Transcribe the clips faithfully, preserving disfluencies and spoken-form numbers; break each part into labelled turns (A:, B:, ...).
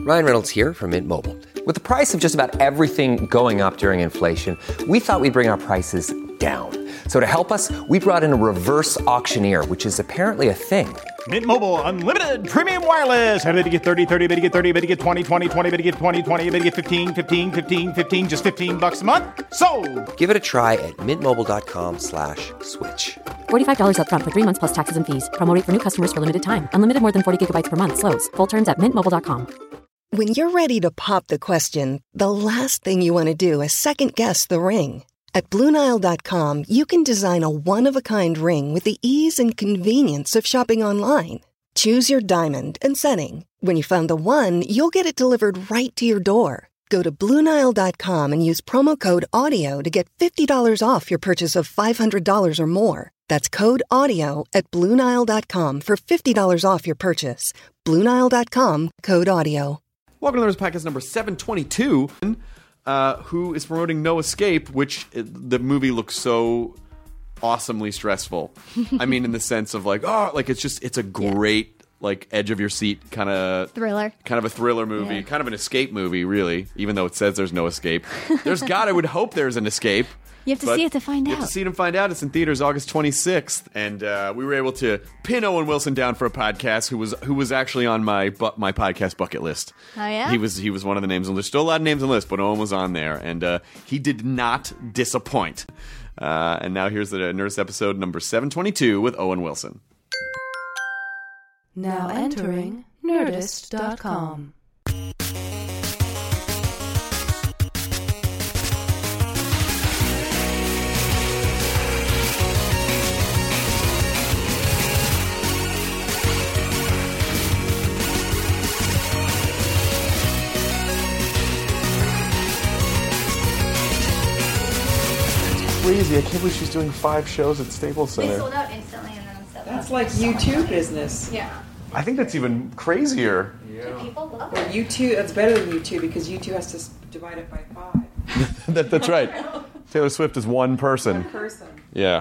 A: Ryan Reynolds here from Mint Mobile. With the price of just about everything going up during inflation, we thought we'd bring our prices down. So to help us, we brought in a reverse auctioneer, which is apparently a thing.
B: Mint Mobile Unlimited Premium Wireless. How to get thirty, thirty, bit to get thirty, bit to get twenty, twenty, twenty, bit to get twenty, twenty, bit to get fifteen, fifteen, fifteen, fifteen, just fifteen bucks a month? Sold!
A: Give it a try at mintmobile.com slash switch.
C: forty-five dollars up front for three months plus taxes and fees. Promo rate for new customers for limited time. Unlimited more than forty gigabytes per month. Slows full terms at mint mobile dot com.
D: When you're ready to pop the question, the last thing you want to do is second-guess the ring. At Blue Nile dot com, you can design a one-of-a-kind ring with the ease and convenience of shopping online. Choose your diamond and setting. When you find the one, you'll get it delivered right to your door. Go to Blue Nile dot com and use promo code AUDIO to get fifty dollars off your purchase of five hundred dollars or more. That's code AUDIO at Blue Nile dot com for fifty dollars off your purchase. Blue Nile dot com, code AUDIO.
E: Welcome to the podcast number seven twenty-two, uh, who is promoting No Escape, which uh, the movie looks so awesomely stressful. I mean, in the sense of like, oh, like it's just, it's a great, yeah. like, edge of your seat kind of
F: thriller.
E: Kind of a thriller movie, yeah. kind of an escape movie, really, even though it says there's no escape. There's God, I would hope there's an escape.
F: You have to see it to find
E: you
F: out.
E: You have to see it and find out. It's in theaters August twenty-sixth, and uh, we were able to pin Owen Wilson down for a podcast who was who was actually on my bu- my podcast bucket list.
F: Oh yeah,
E: he was he was one of the names on the list. Still a lot of names on the list, but Owen was on there, and uh, he did not disappoint. Uh, and now here's the Nerdist episode number seven twenty-two with Owen Wilson.
G: Now entering Nerdist dot com.
E: Crazy. I can't believe she's doing five shows at Staples Center.
H: They sold out instantly and then sold out.
I: That's like U two business.
H: Yeah.
E: I think that's even crazier.
H: Yeah. Do people love
I: well,
H: it?
I: U two, that's better than U two because U two has to divide it by five.
E: that, that's right. Taylor Swift is one person.
I: One person.
E: Yeah.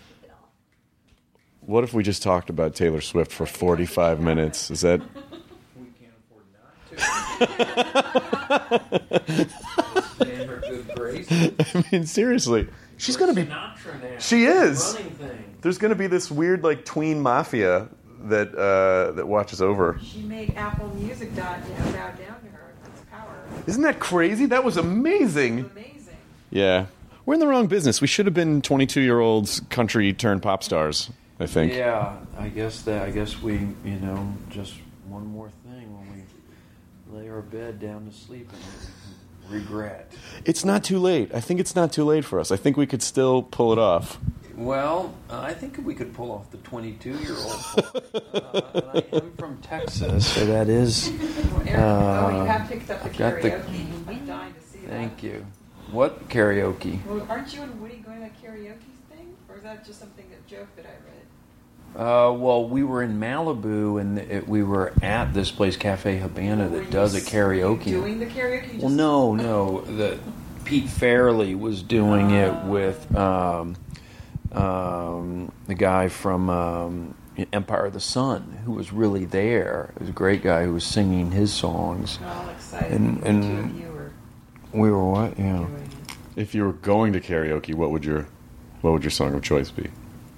E: What if we just talked about Taylor Swift for forty-five minutes? Is that...
J: We can't afford not to. Stand her good grace.
E: I mean, seriously. She's going to be...
J: Sinatra now.
E: She is.
J: Running thing.
E: There's going to be this weird, like, tween mafia that uh, that watches over.
I: She made Apple Music bow down to her. That's power.
E: Isn't that crazy? That was amazing.
I: That was amazing.
E: Yeah. We're in the wrong business. We should have been twenty-two-year-olds country turned pop stars, I think.
J: Yeah, I guess that. I guess we, you know, just one more thing when we lay our bed down to sleep and regret.
E: It's not too late. I think it's not too late for us. I think we could still pull it off.
J: Well, uh, I think we could pull off the twenty-two-year-old. uh, I am from Texas, so that is... Uh,
I: oh, you have picked up the karaoke. The, I'm dying to see
J: thank
I: that.
J: Thank you. What karaoke?
I: Well, aren't you and Woody going to that karaoke thing? Or is that just something, a joke that I read?
J: Uh, well, we were in Malibu, and it, we were at this place, Cafe Habana, that
I: were
J: does
I: you,
J: a karaoke.
I: Were you doing the karaoke?
J: Well,
I: just...
J: no, no. The Pete Fairley was doing uh, it with um, um, the guy from um, Empire of the Sun, who was really there. It was a great guy who was singing his songs.
I: Oh, excited.
J: And, and
I: you were...
J: we were what? Yeah.
E: If you were going to karaoke, what would your what would your song of choice be?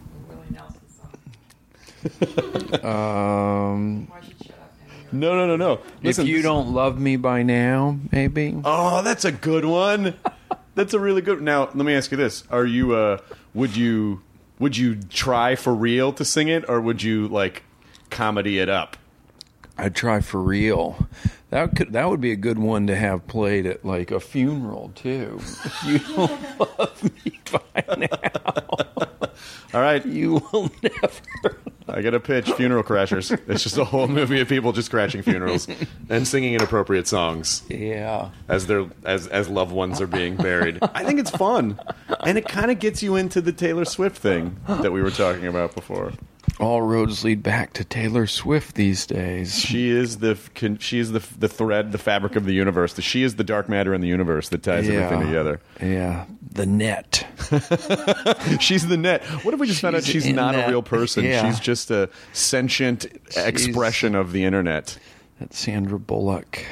J: um,
E: no, no, no, no. Listen,
J: if you don't love me by now, maybe.
E: Oh, that's a good one. That's a really good. Now, let me ask you this: Are you? Uh, would you? Would you try for real to sing it, or would you like comedy it up?
J: I'd try for real. That could that would be a good one to have played at like a funeral too. If you don't love me by now.
E: All right.
J: You will never.
E: I got a pitch, Funeral Crashers. It's just a whole movie of people just crashing funerals and singing inappropriate songs.
J: Yeah.
E: As their as as loved ones are being buried. I think it's fun. And it kind of gets you into the Taylor Swift thing that we were talking about before.
J: All roads lead back to Taylor Swift these days.
E: She is the she is the the thread, the fabric of the universe. She is the dark matter in the universe that ties
J: yeah.
E: everything together.
J: Yeah, the net.
E: She's the net. What if we just
J: she's
E: found out she's not
J: net.
E: a real person?
J: Yeah.
E: She's just a sentient she's, expression of the internet.
J: that Sandra Bullock.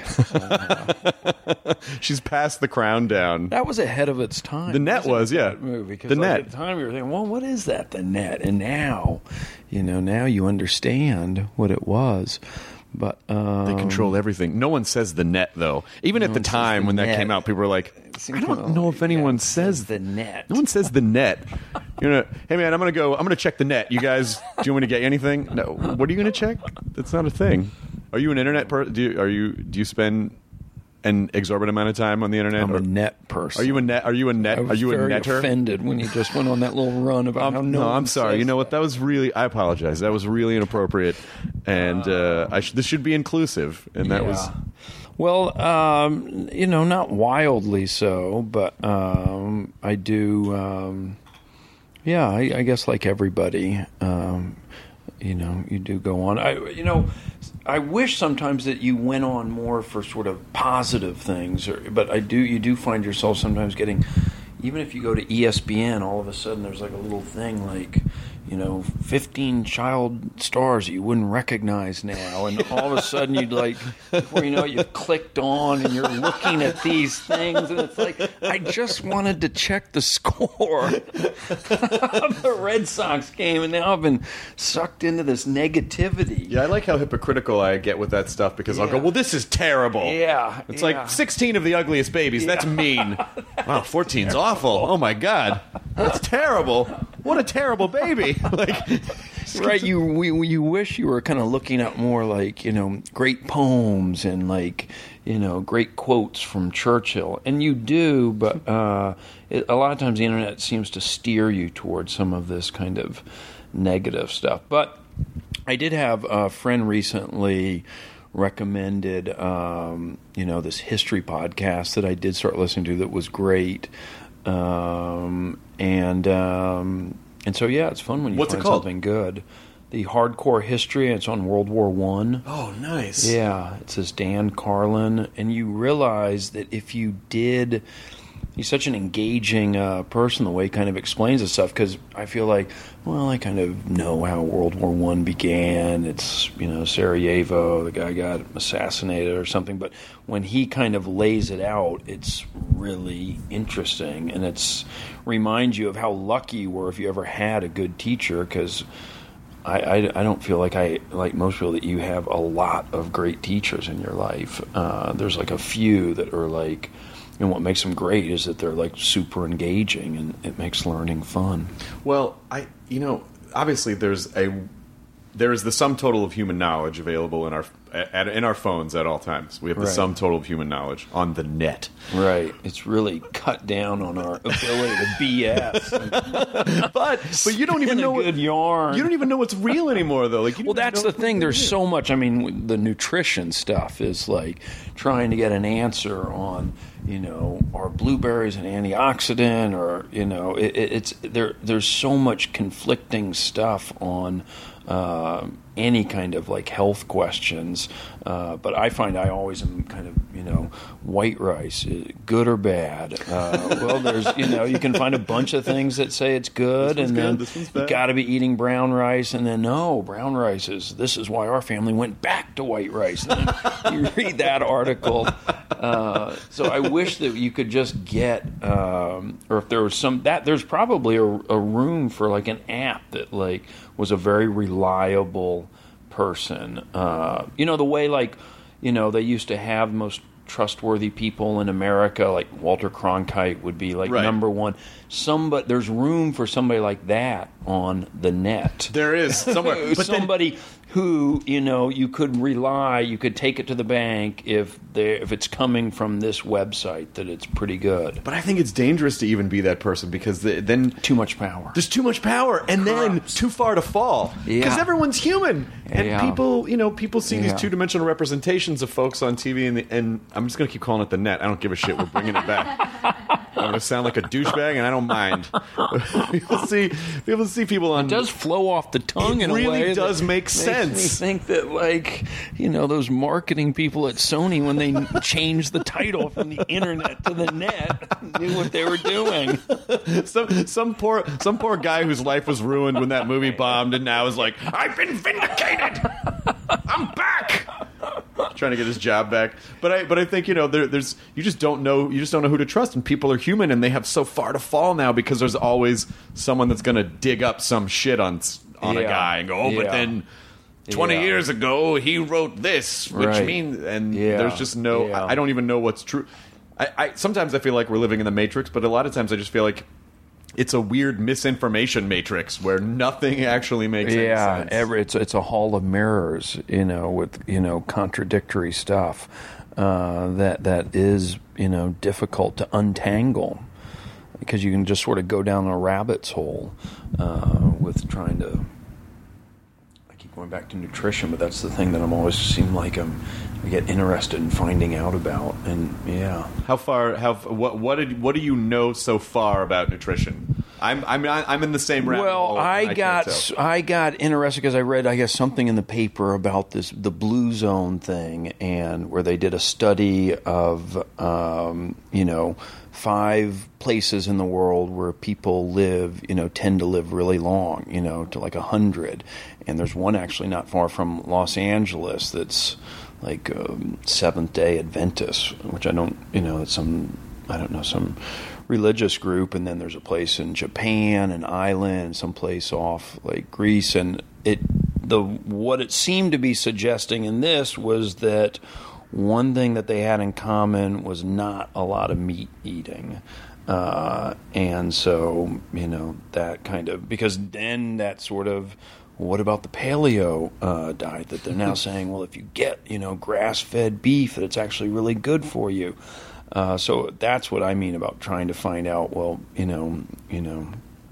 E: She's passed the crown down.
J: That was ahead of its time.
E: The Net was, yeah.
J: Movie, because
E: The
J: like,
E: Net.
J: At the time, we were thinking, well, what is that, The Net? And now, you know, now you understand what it was. But um,
E: they control everything. No one says The Net, though. Even
J: no
E: at the
J: one says
E: time
J: The
E: when that
J: Net.
E: came out, people were like, I don't
J: well,
E: know if anyone
J: yeah,
E: says
J: The Net.
E: No one says The Net. You know, hey man, I'm gonna go. I'm gonna check The Net. You guys, do you want me to get you anything? No. What are you gonna check? That's not a thing. Are you an internet person? Do you, are you? Do you spend an exorbitant amount of time on the internet?
J: I'm
E: or,
J: a net person.
E: Are you a net? Are you a net?
J: I was
E: are you a
J: very
E: netter?
J: offended when you just went on that little run about
E: Um,
J: how
E: no,
J: no
E: I'm
J: one
E: sorry.
J: says
E: You know what? That was really. I apologize. That was really inappropriate, and uh, I sh- this should be inclusive. And that
J: Yeah.
E: was.
J: Well, um, you know, not wildly so, but um, I do. Um, yeah, I, I guess like everybody, um, you know, you do go on. I, you know, I wish sometimes that you went on more for sort of positive things, or, but I do. You do find yourself sometimes getting, even if you go to E S P N, all of a sudden there's like a little thing like, you know, fifteen child stars that you wouldn't recognize now. And all of a sudden you'd like, before you know it, you've clicked on and you're looking at these things. And it's like, I just wanted to check the score of the Red Sox game. And now I've been sucked into this negativity.
E: Yeah, I like how hypocritical I get with that stuff because I'll go,
J: Yeah.
E: well, this is terrible.
J: Yeah.
E: It's
J: yeah.
E: like sixteen of the ugliest babies. That's mean. Wow, fourteen's awful. Oh, my God. That's terrible. What a terrible baby. Like,
J: right, you we, you wish you were kind of looking at more like, you know, great poems and like, you know, great quotes from Churchill, and you do, but uh, it, a lot of times the internet seems to steer you towards some of this kind of negative stuff. But I did have a friend recently recommended, um, you know, this history podcast that I did start listening to that was great. Um, and um, and so yeah, it's fun when you
E: What's it
J: find
E: called?
J: something good. The Hardcore History, and it's on World War One.
E: oh, nice.
J: Yeah, it says Dan Carlin, and you realize that if you did, he's such an engaging uh, person. The way he kind of explains this stuff, because I feel like, well, I kind of know how World War One began. It's, you know, Sarajevo, the guy got assassinated or something. But when he kind of lays it out, it's really interesting, and it's reminds you of how lucky you were if you ever had a good teacher, because I, I, I don't feel like I, like most people, that you have a lot of great teachers in your life. Uh, there's like a few that are like, and what makes them great is that they're like super engaging, and it makes learning fun.
E: Well, I, you know, obviously there's a, there is the sum total of human knowledge available in our at, in our phones at all times. We have the
J: Right.
E: sum total of human knowledge on the net.
J: Right. It's really cut down on our ability to B S.
E: But but you don't even
J: Spin a
E: know what,
J: good yarn.
E: You don't even know what's real anymore, though. Like, you
J: Well,
E: don't
J: that's
E: know
J: the thing. There's so much. I mean, the nutrition stuff is like trying to get an answer on, you know, are blueberries an antioxidant, or, you know, it, it, it's there. There's so much conflicting stuff on uh, any kind of like health questions. Uh, but I find I always am kind of, you know, white rice, good or bad. Uh, well, there's, you know, you can find a bunch of things that say it's good,
E: This one's
J: and
E: good,
J: then
E: this one's
J: you
E: bad.
J: got to be eating brown rice, and then no, brown rice is, this is why our family went back to white rice. And then you read that article. Uh, so I wish that you could just get, um, or if there was some, that there's probably a, a room for like an app that like was a very reliable person. Uh, you know, the way like, you know, they used to have most trustworthy people in America, like Walter Cronkite would be like
E: Right.
J: number one. Somebody, there's room for somebody like that on the net.
E: There is somewhere, but then,
J: somebody who, you know, you could rely, you could take it to the bank if they if it's coming from this website that it's pretty good.
E: but I think it's dangerous to even be that person because the, then
J: Too much power.
E: there's too much power, and then too far to fall. Because
J: Yeah.
E: everyone's human, and
J: Yeah.
E: people, you know, people see
J: Yeah.
E: these two-dimensional representations of folks on T V, and, the, and I'm just going to keep calling it the net. I don't give a shit. We're bringing it back. I'm going to sound like a douchebag, and I don't mind. people see, people see people on.
J: It does flow off the tongue
E: It
J: in a
E: really
J: way
E: does
J: that
E: make
J: makes
E: sense.
J: me think that, like, you know, those marketing people at Sony, when they changed the title from the internet to the net, knew what they were doing.
E: some some poor some poor guy whose life was ruined when that movie bombed, and now is like, I've been vindicated. I'm back. trying to get his job back. But I but I think you know there, there's you just don't know you just don't know who to trust, and people are human, and they have so far to fall now because there's always someone that's going to dig up some shit on on
J: Yeah.
E: a guy and go, oh, but
J: Yeah.
E: then twenty
J: Yeah.
E: years ago he wrote this, which
J: Right.
E: means and
J: Yeah.
E: there's just no
J: Yeah.
E: I, I don't even know what's true. I, I sometimes I feel like we're living in the Matrix, but a lot of times I just feel like it's a weird misinformation matrix where nothing actually makes
J: Yeah,
E: any sense.
J: every, it's it's a hall of mirrors, you know, with you know contradictory stuff uh, that that is you know difficult to untangle because you can just sort of go down a rabbit's hole uh, with trying to. I keep going back to nutrition, but that's the thing that I'm always seem like I'm. I get interested in finding out about, and yeah.
E: How far? How what? What did? What do you know so far about nutrition? I'm I'm I'm in the same rabbit
J: Well,
E: hole.
J: I,
E: can't
J: got
E: tell.
J: I got interested because I read I guess something in the paper about this the blue zone thing, and where they did a study of um, you know five places in the world where people live, you know, tend to live really long, you know, to like a hundred, and there's one actually not far from Los Angeles that's like um, Seventh Day Adventist, which I don't, you know, it's some I don't know some. religious group, and then there's a place in Japan, an island, some place off like Greece, and it the what it seemed to be suggesting in this was that one thing that they had in common was not a lot of meat eating. Uh, and so, you know, that kind of, because then that sort of, what about the paleo uh, diet that they're now saying, well, if you get, you know, grass-fed beef, that it's actually really good for you. Uh, so that's what I mean about trying to find out, well, you know, you know,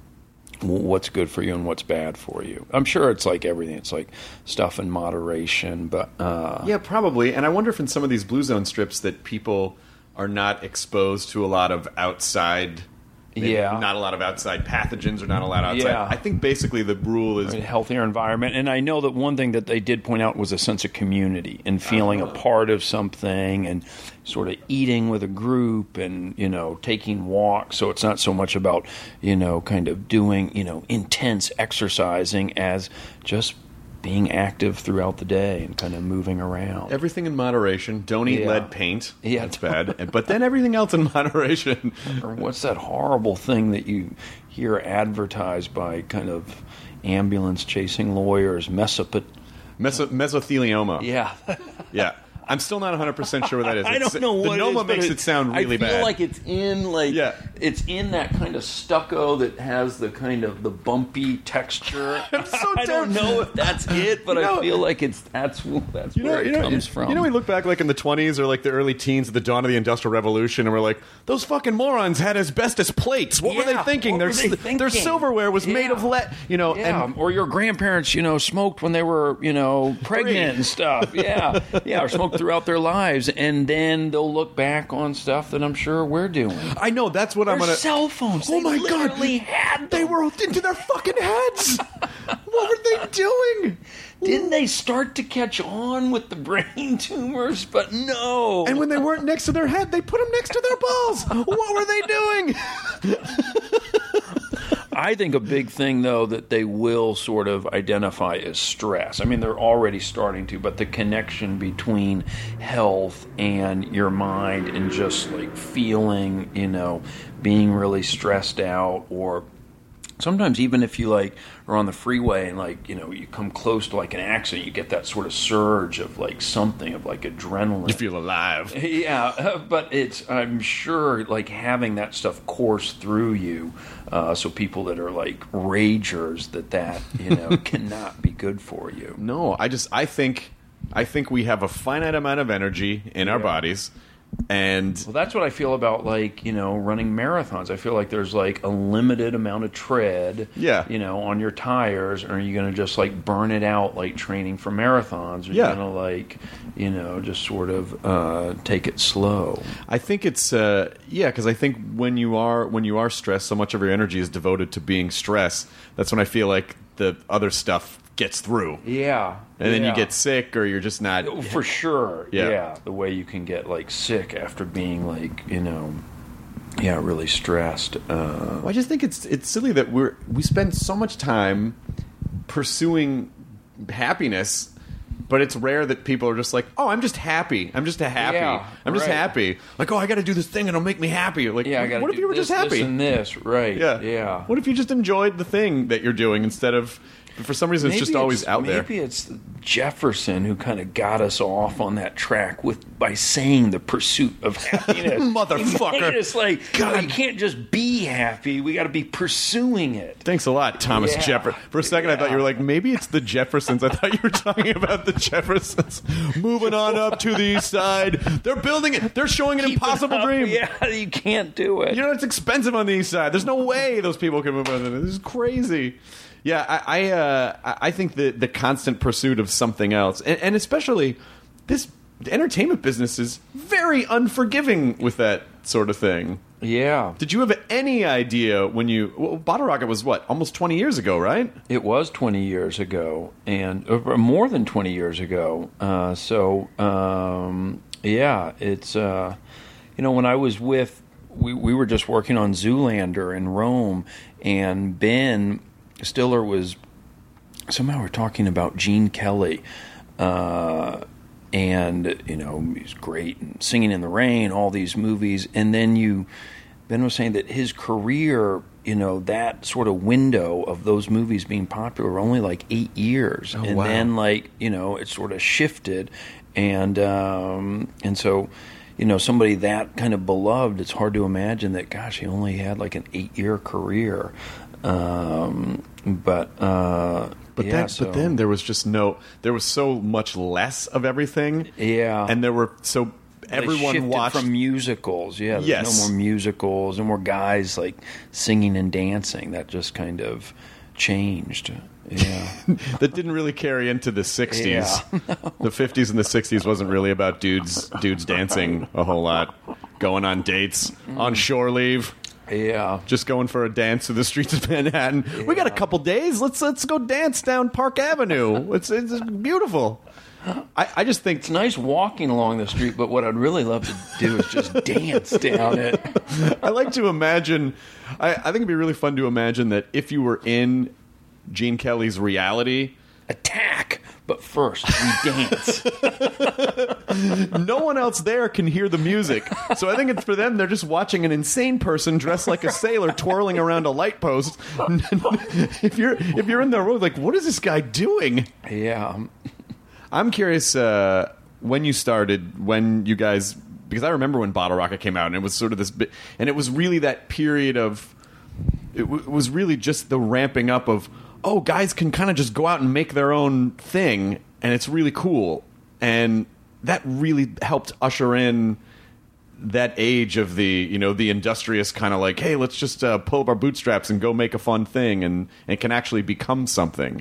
J: what's good for you and what's bad for you. I'm sure it's like everything. It's like stuff in moderation, but uh,
E: Yeah, probably. And I wonder if in some of these blue zone strips that people are not exposed to a lot of outside. Maybe
J: Yeah.
E: not a lot of outside pathogens or not a lot outside.
J: Yeah.
E: I think basically the rule is
J: a healthier environment. And I know that one thing that they did point out was a sense of community and feeling a part of something and sort of eating with a group and, you know, taking walks. So it's not so much about, you know, kind of doing, you know, intense exercising as just being active throughout the day and kind of moving around.
E: everything in moderation. Don't eat
J: Yeah.
E: lead paint.
J: Yeah.
E: That's bad. And- But then everything else in moderation.
J: Or what's that horrible thing that you hear advertised by kind of ambulance chasing lawyers? Mesopot.
E: Meso- mesothelioma.
J: Yeah.
E: Yeah. I'm still not one hundred percent sure what that is.
J: I
E: It's-
J: don't know what
E: the
J: it
E: Noma
J: is, but
E: makes
J: it,
E: it sound really
J: I feel
E: bad.
J: like it's in like
E: Yeah.
J: it's in that kind of stucco that has the kind of the bumpy texture.
E: I'm so
J: I don't
E: terrible.
J: know if that's it, but
E: You know-
J: I feel like it's that's that's
E: You know,
J: where
E: you
J: it
E: know,
J: comes
E: you,
J: from.
E: You know, we look back like in the twenties or like the early teens at the dawn of the Industrial Revolution, and we're like, those fucking morons had asbestos plates. What were they
J: Yeah,
E: thinking?
J: what
E: Their
J: were they
E: s- Their
J: thinking?
E: silverware was made
J: Yeah.
E: of lead. You know,
J: Yeah,
E: and
J: or your grandparents, you know, smoked when they were, you know, pregnant and stuff. Yeah, yeah, or smoked throughout their lives, and then they'll look back on stuff that I'm sure we're doing.
E: I know that's what I'm
J: Their
E: gonna.
J: cell phones.
E: Oh
J: they
E: my God.
J: literally had
E: They
J: them.
E: were into their fucking heads. What were they doing?
J: Didn't they start to catch on with the brain tumors? But no.
E: And when they weren't next to their head, they put them next to their balls. What were they doing?
J: I think a big thing, though, that they will sort of identify is stress. I mean, they're already starting to, but the connection between health and your mind and just like feeling, you know, being really stressed out, or sometimes even if you like are on the freeway and like, you know, you come close to like an accident, you get that sort of surge of like something of like adrenaline.
E: You feel alive.
J: Yeah, but it's, I'm sure, like having that stuff course through you, uh, so people that are like ragers, that that, you know, cannot be good for you.
E: No, I just I think I think we have a finite amount of energy in our
J: Yeah.
E: bodies, and
J: Well, that's what I feel about, like, you know, running marathons. I feel like there's like a limited amount of tread,
E: Yeah.
J: you know, on your tires. Or are you going to just like burn it out like training for marathons? Or are
E: Yeah.
J: you going to like, you know, just sort of uh, take it slow?
E: I think it's uh, yeah, because I think when you are when you are stressed, so much of your energy is devoted to being stressed. That's when I feel like the other stuff gets through,
J: Yeah.
E: and then you
J: yeah.
E: get sick, or you're just not.
J: Oh, for sure.
E: Yeah.
J: Yeah. The way you can get like sick after being like, you know, yeah, really stressed. Uh,
E: Well, I just think it's it's silly that we're we spend so much time pursuing happiness but it's rare that people are just like, oh, I'm just happy. I'm just a happy.
J: Yeah,
E: I'm just
J: right.
E: happy. Like, oh, I got to do this thing and it'll make me happy. Like,
J: Yeah, I gotta
E: what if
J: do
E: you were
J: this,
E: just happy?
J: This and this, right?
E: Yeah,
J: yeah.
E: What if you just enjoyed the thing that you're doing instead of, for some reason, it's
J: Maybe
E: just always
J: it's-
E: out there.
J: Maybe it's Jefferson who kind of got us off on that track with by saying the pursuit of happiness.
E: Motherfucker.
J: He made us like,
E: God.
J: you can't just be happy. We got to be pursuing it.
E: Thanks a lot, Thomas
J: Yeah.
E: Jefferson. For a second, I thought you were like, maybe it's the Jeffersons. I thought you were talking about the Jeffersons. Moving on up to the east side. They're building it. They're showing an
J: Keep it
E: impossible
J: up.
E: dream.
J: Yeah, you can't do it.
E: You know, it's expensive on the east side. There's no way those people can move on. This is crazy. Yeah, I I, uh, I think the the constant pursuit of something else, and, and especially this the entertainment business is very unforgiving with that sort of thing.
J: Yeah.
E: Did you have any idea when you... Well, Bottle Rocket was, what, almost twenty years ago, right?
J: It was twenty years ago, and uh, more than twenty years ago. Uh, so, um, yeah, it's, uh, you know, when I was with, we, we were just working on Zoolander in Rome, and Ben Stiller was, somehow we're talking about Gene Kelly, uh, and, you know, he's great, and Singing in the Rain, all these movies, and then you, Ben was saying that his career, you know, that sort of window of those movies being popular were only like eight years.
E: Oh,
J: and
E: wow.
J: then, like, you know, it sort of shifted, and, um, and so, you know, somebody that kind of beloved, it's hard to imagine that, gosh, he only had like an eight-year career. Um, but uh,
E: But
J: yeah,
E: that,
J: so,
E: but then there was just no, there was so much less of everything.
J: yeah,
E: And there were, so
J: They
E: everyone
J: shifted
E: watched.
J: from musicals. Yeah, there's
E: Yes.
J: no more musicals, no more guys like singing and dancing. That just kind of changed. Yeah,
E: that didn't really carry into the sixties.
J: Yeah.
E: The fifties and the sixties wasn't really about dudes dudes dancing a whole lot, going on dates, on shore leave.
J: yeah.
E: Just going for a dance through the streets of Manhattan. We got a couple days. Let's let's go dance down Park Avenue. It's it's beautiful. I, I just think
J: It's nice walking along the street, but what I'd really love to do is just dance down it.
E: I like to imagine. I, I think it'd be really fun to imagine that if you were in Gene Kelly's reality,
J: Attack, but first we dance.
E: no one else there can hear the music. So I think it's for them. They're just watching an insane person dressed like a sailor twirling around a light post. if you're if you're in the road, like, what is this guy doing?
J: Yeah.
E: I'm curious uh, when you started, when you guys, because I remember when Bottle Rocket came out, and it was sort of this bit, and it was really that period of, it, w- it was really just the ramping up of, oh, guys can kind of just go out and make their own thing, and it's really cool. And that really helped usher in that age of the, you know, the industrious kind of like, hey, let's just uh, pull up our bootstraps and go make a fun thing, and, and it can actually become something.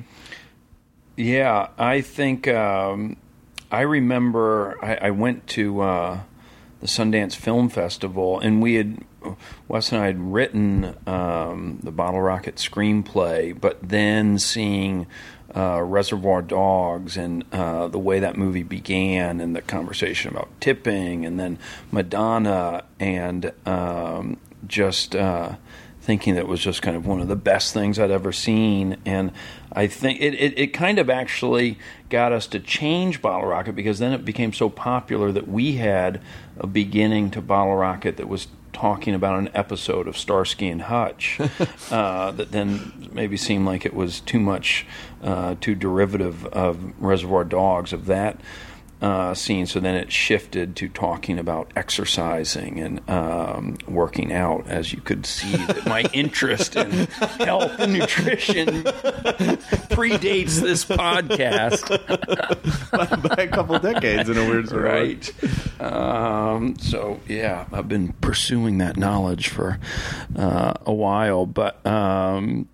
J: Yeah, I think um, I remember I, I went to uh, the Sundance Film Festival, and we had Wes and I had written um, the Bottle Rocket screenplay, but then seeing uh, Reservoir Dogs and uh, the way that movie began, and the conversation about tipping, and then Madonna, and um, just. Uh, thinking that it was just kind of one of the best things I'd ever seen. And I think it, it, it kind of actually got us to change Bottle Rocket, because then it became so popular that we had a beginning to Bottle Rocket that was talking about an episode of Starsky and Hutch uh, that then maybe seemed like it was too much, uh, too derivative of Reservoir Dogs, of that Uh, scene. So then it shifted to talking about exercising and um, working out, as you could see that my interest in health and nutrition predates this podcast
E: by, by a couple decades in a weird sort of way.
J: right. Um, so yeah, I've been pursuing that knowledge for uh, a while, but um,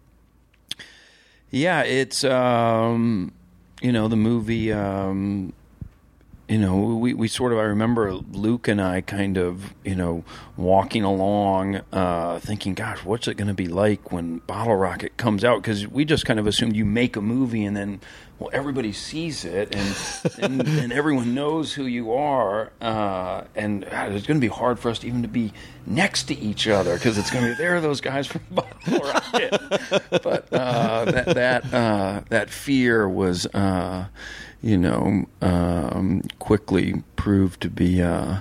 J: yeah, it's um, you know, the movie. Um, You know, we, we sort of, I remember Luke and I kind of, you know, walking along uh, thinking, gosh, what's it going to be like when Bottle Rocket comes out? Because we just kind of assumed you make a movie and then, well, everybody sees it and and, and everyone knows who you are. Uh, and God, it's going to be hard for us to even to be next to each other, because it's going to be, there are those guys from Bottle Rocket. But uh, that, that, uh, that fear was... Uh, you know, um, quickly proved to be, uh,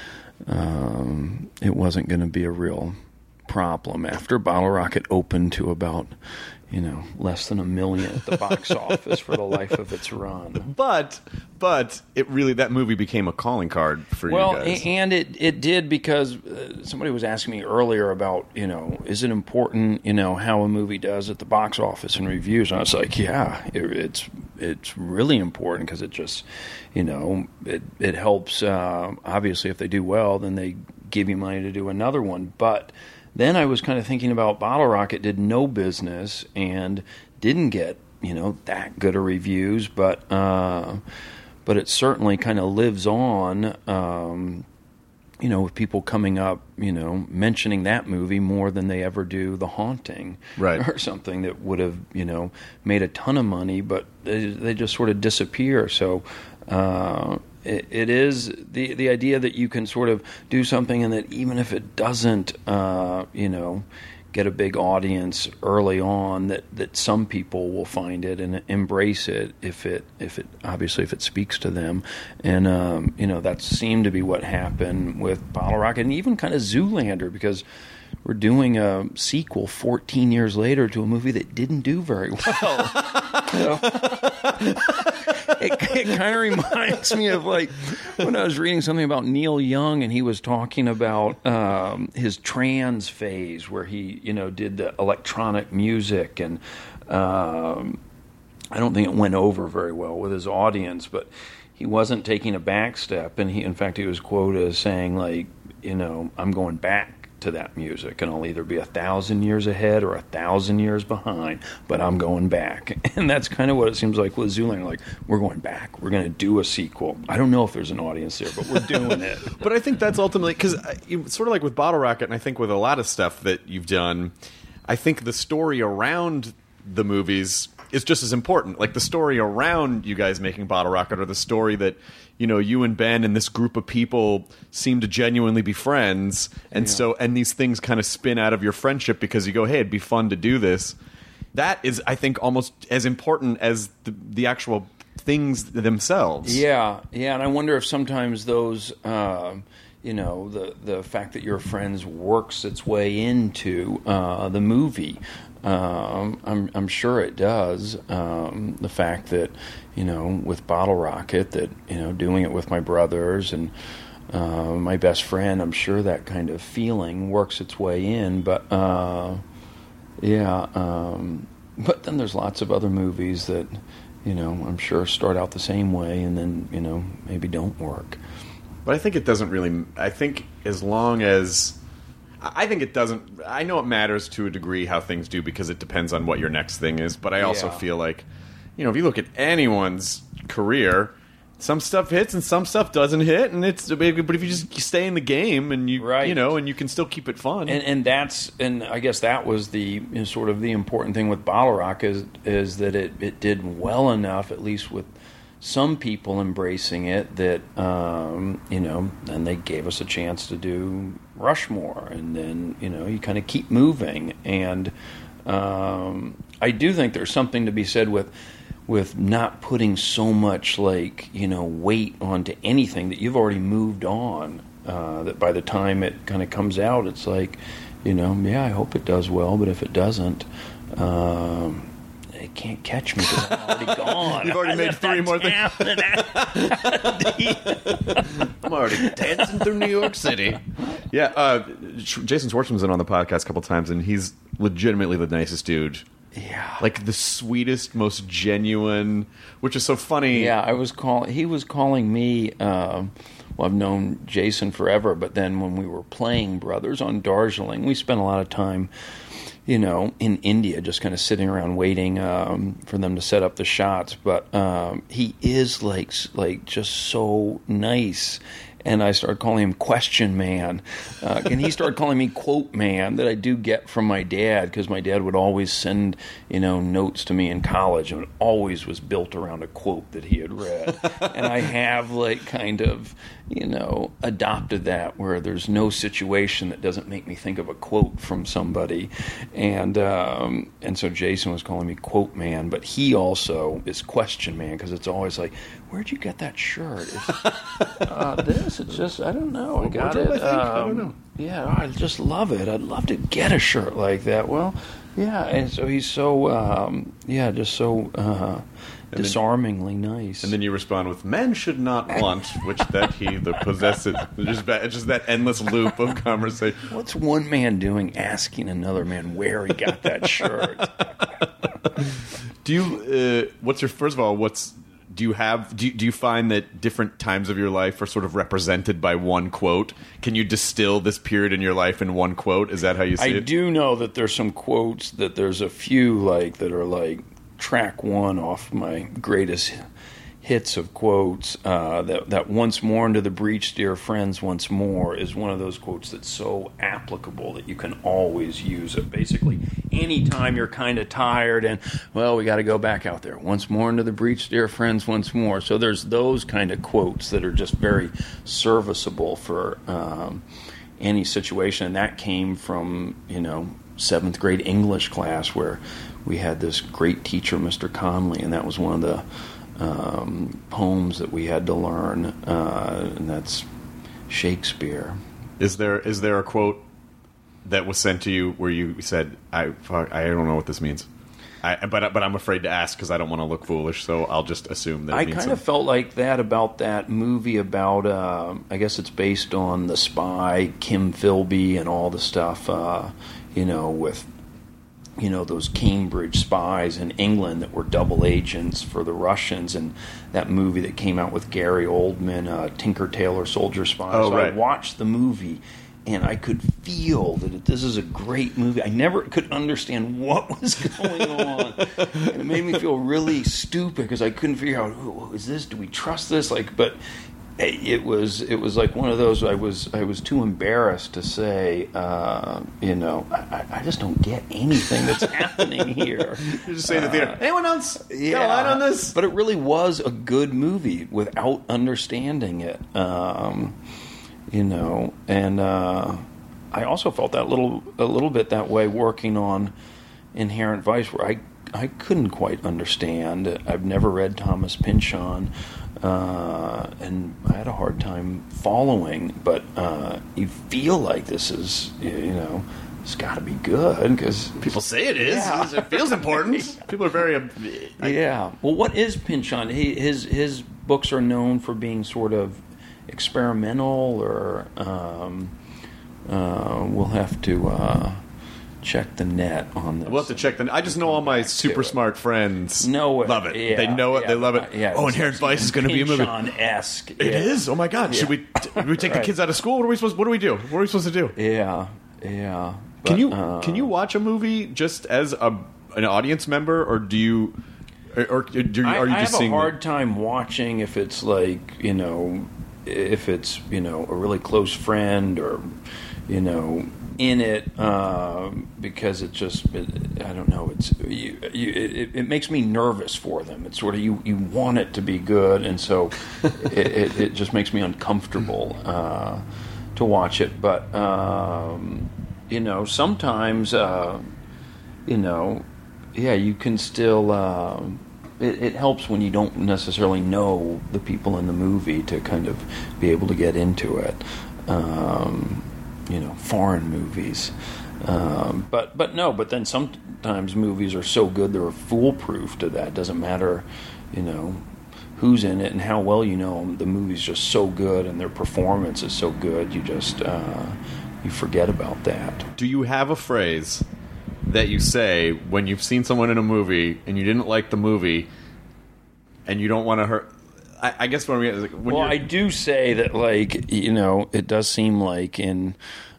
J: um, it wasn't going to be a real problem after Bottle Rocket opened to about, you know, less than a million at the box office for the life of its run.
E: But, but it really, that movie became a calling card for
J: well,
E: you guys.
J: Well, and it, it did because uh, somebody was asking me earlier about, you know, is it important, you know, how a movie does at the box office and reviews? And I was like, yeah, it, it's it's really important because it just, you know, it, it helps. Uh, obviously, if they do well, then they give you money to do another one. But then I was kind of thinking about Bottle Rocket did no business and didn't get, you know, that good of reviews, but uh, but it certainly kind of lives on, um, you know, with people coming up, you know, mentioning that movie more than they ever do The Haunting,
E: right,
J: or something that would have, you know, made a ton of money, but they, they just sort of disappear. So uh, it, it is the the idea that you can sort of do something and that even if it doesn't, uh, you know, get a big audience early on, that, that some people will find it and embrace it if it if it obviously if it speaks to them. And um, you know, that seemed to be what happened with Bottle Rocket and even kind of Zoolander, because we're doing a sequel fourteen years later to a movie that didn't do very well. So, it, it kind of reminds me of like when I was reading something about Neil Young and he was talking about um, his trance phase where he, you know, did the electronic music, and um, I don't think it went over very well with his audience, but he wasn't taking a back step, and he, in fact, he was quoted as saying, like, you know, I'm going back to that music, and I'll either be a thousand years ahead or a thousand years behind, but I'm going back. And that's kind of what it seems like with Zoolander. Like, we're going back. We're going to do a sequel. I don't know if there's an audience there, but we're doing it.
E: But I think that's ultimately, because sort of like with Bottle Rocket, and I think with a lot of stuff that you've done, I think the story around the movies is just as important. Like the story around you guys making Bottle Rocket, or the story that, you know, you and Ben and this group of people seem to genuinely be friends, and yeah. so and these things kind of spin out of your friendship because you go, hey, it'd be fun to do this. That is, I think, almost as important as the, the actual things themselves.
J: Yeah, yeah, and I wonder if sometimes those, uh, you know, the the fact that you're friends works its way into uh, the movie. Um, I'm, I'm sure it does. Um, the fact that, you know, with Bottle Rocket, that, you know, doing it with my brothers and uh, my best friend, I'm sure that kind of feeling works its way in. But, uh, yeah, um, but then there's lots of other movies that, you know, I'm sure start out the same way and then, you know, maybe don't work.
E: But I think it doesn't really, I think as long as... I think it doesn't... I know it matters to a degree how things do because it depends on what your next thing is, but I also
J: yeah.
E: feel like, you know, if you look at anyone's career, some stuff hits and some stuff doesn't hit, and it's... But if you just stay in the game and you,
J: right.
E: you know, and you can still keep it fun.
J: And, and that's... And I guess that was the, you know, sort of the important thing with Bottle Rocket is, is that it, it did well enough, at least with some people embracing it, that, um, you know, and they gave us a chance to do Rushmore, and then, you know, you kind of keep moving. And um, I do think there's something to be said with with not putting so much, like, you know, weight onto anything that you've already moved on, uh, that by the time it kind of comes out, it's like, you know, yeah, I hope it does well, but if it doesn't, um, they can't catch me because I'm already gone.
E: You've already
J: I
E: made three more things. I'm already dancing through New York City. Yeah, uh, Jason Schwartzman's been on the podcast a couple times, and he's legitimately the nicest dude.
J: Yeah,
E: like the sweetest, most genuine, which is so funny.
J: Yeah, I was call. He was calling me. Um, well, I've known Jason forever, but then when we were playing Brothers on Darjeeling, we spent a lot of time, you know, in India, just kind of sitting around waiting um, for them to set up the shots. But um, he is like, like just so nice, and I started calling him Question Man, uh, and he started calling me Quote Man, that I do get from my dad, because my dad would always send, you know, notes to me in college, and it always was built around a quote that he had read. And I have, like, kind of, you know, adopted that, where there's no situation that doesn't make me think of a quote from somebody. And um, and so Jason was calling me Quote Man, but he also is Question Man, because it's always like, where'd you get that shirt? It's, uh, this, it's just, I don't know. I got it.
E: I, think? Um, I don't know.
J: Yeah, I just love it. I'd love to get a shirt like that. Well, yeah, and so he's so, um, yeah, just so uh, disarmingly
E: then,
J: nice.
E: And then you respond with, men should not want, which that he the possesses. Just, just that endless loop of conversation.
J: What's one man doing asking another man where he got that shirt?
E: Do you, uh, what's your, first of all, what's, do you have, do you, do you find that different times of your life are sort of represented by one quote? Can you distill this period in your life in one quote? Is that how you see
J: I
E: it?
J: I do know that there's some quotes, that there's a few, like, that are like track one off my greatest hits of quotes. Uh, that that once more into the breach, dear friends, once more is one of those quotes that's so applicable that you can always use it. Basically, anytime you're kind of tired and, well, we got to go back out there. Once more into the breach, dear friends, once more. So there's those kind of quotes that are just very serviceable for um, any situation. And that came from, you know, seventh grade English class, where we had this great teacher, Mister Conley, and that was one of the Um, poems that we had to learn, uh, and that's Shakespeare.
E: Is there is there a quote that was sent to you where you said, "I fuck, I don't know what this means," I, but but I'm afraid to ask because I don't want to look foolish, so I'll just assume that. It
J: I
E: means
J: kind of felt like that about that movie about. Uh, I guess it's based on The Spy, Kim Philby, and all the stuff. Uh, you know, with. You know, those Cambridge spies in England that were double agents for the Russians, and that movie that came out with Gary Oldman, uh, Tinker Tailor Soldier Spy.
E: Oh,
J: so
E: right.
J: I watched the movie, and I could feel that this is a great movie. I never could understand what was going on, and it made me feel really stupid because I couldn't figure out, oh, is this? Do we trust this? Like, but. It was it was like one of those. I was I was too embarrassed to say. Uh, you know, I, I just don't get anything that's happening here.
E: You're just saying to the theater. Anyone else
J: Yeah,
E: got a line on this?
J: But it really was a good movie without understanding it. Um, you know, and uh, I also felt that little a little bit that way working on Inherent Vice, where I I couldn't quite understand. I've never read Thomas Pynchon. Uh, and I had a hard time following, but uh, you feel like this is, you know, it's got to be good because
E: people say it is.
J: Yeah.
E: It feels important. People are very. Uh, I,
J: yeah. Well, what is Pynchon? He, his his books are known for being sort of experimental, or um, uh, we'll have to. Uh, check the net on this.
E: We'll have to check the net. I just know all my super smart friends
J: know it.
E: love it.
J: Yeah,
E: they know it.
J: yeah,
E: they love it.
J: Yeah,
E: oh, Inherent Vice is going to be a movie.
J: Pynchon-esque.
E: It
J: yeah.
E: is? Oh, my God. Should we Should we take
J: Right.
E: the kids out of school? What are we supposed What do we do? What are we supposed to do?
J: Yeah, yeah. But,
E: can you
J: uh,
E: Can you watch a movie just as a an audience member, or do you, or, or do you,
J: I,
E: are you
J: I
E: just
J: have
E: seeing
J: a hard
E: the,
J: time watching if it's like, you know, if it's, you know, a really close friend or, you know, in it, um, because it just, it, I don't know, it's you, you, it, it makes me nervous for them. It's sort of, you, you want it to be good, and so it, it, it just makes me uncomfortable uh, to watch it. But, um, you know, sometimes, uh, you know, yeah, you can still, uh, it, it helps when you don't necessarily know the people in the movie to kind of be able to get into it. Um, you know, foreign movies. Um, but but no, but then sometimes movies are so good they're foolproof to that. It doesn't matter, you know, who's in it and how well you know them. The movie's just so good and their performance is so good, you just, uh, you forget about that.
E: Do you have a phrase that you say when you've seen someone in a movie and you didn't like the movie and you don't want to hurt... I, I guess what I mean is like when
J: well,
E: you're...
J: I do say that, like, you know, it does seem like in,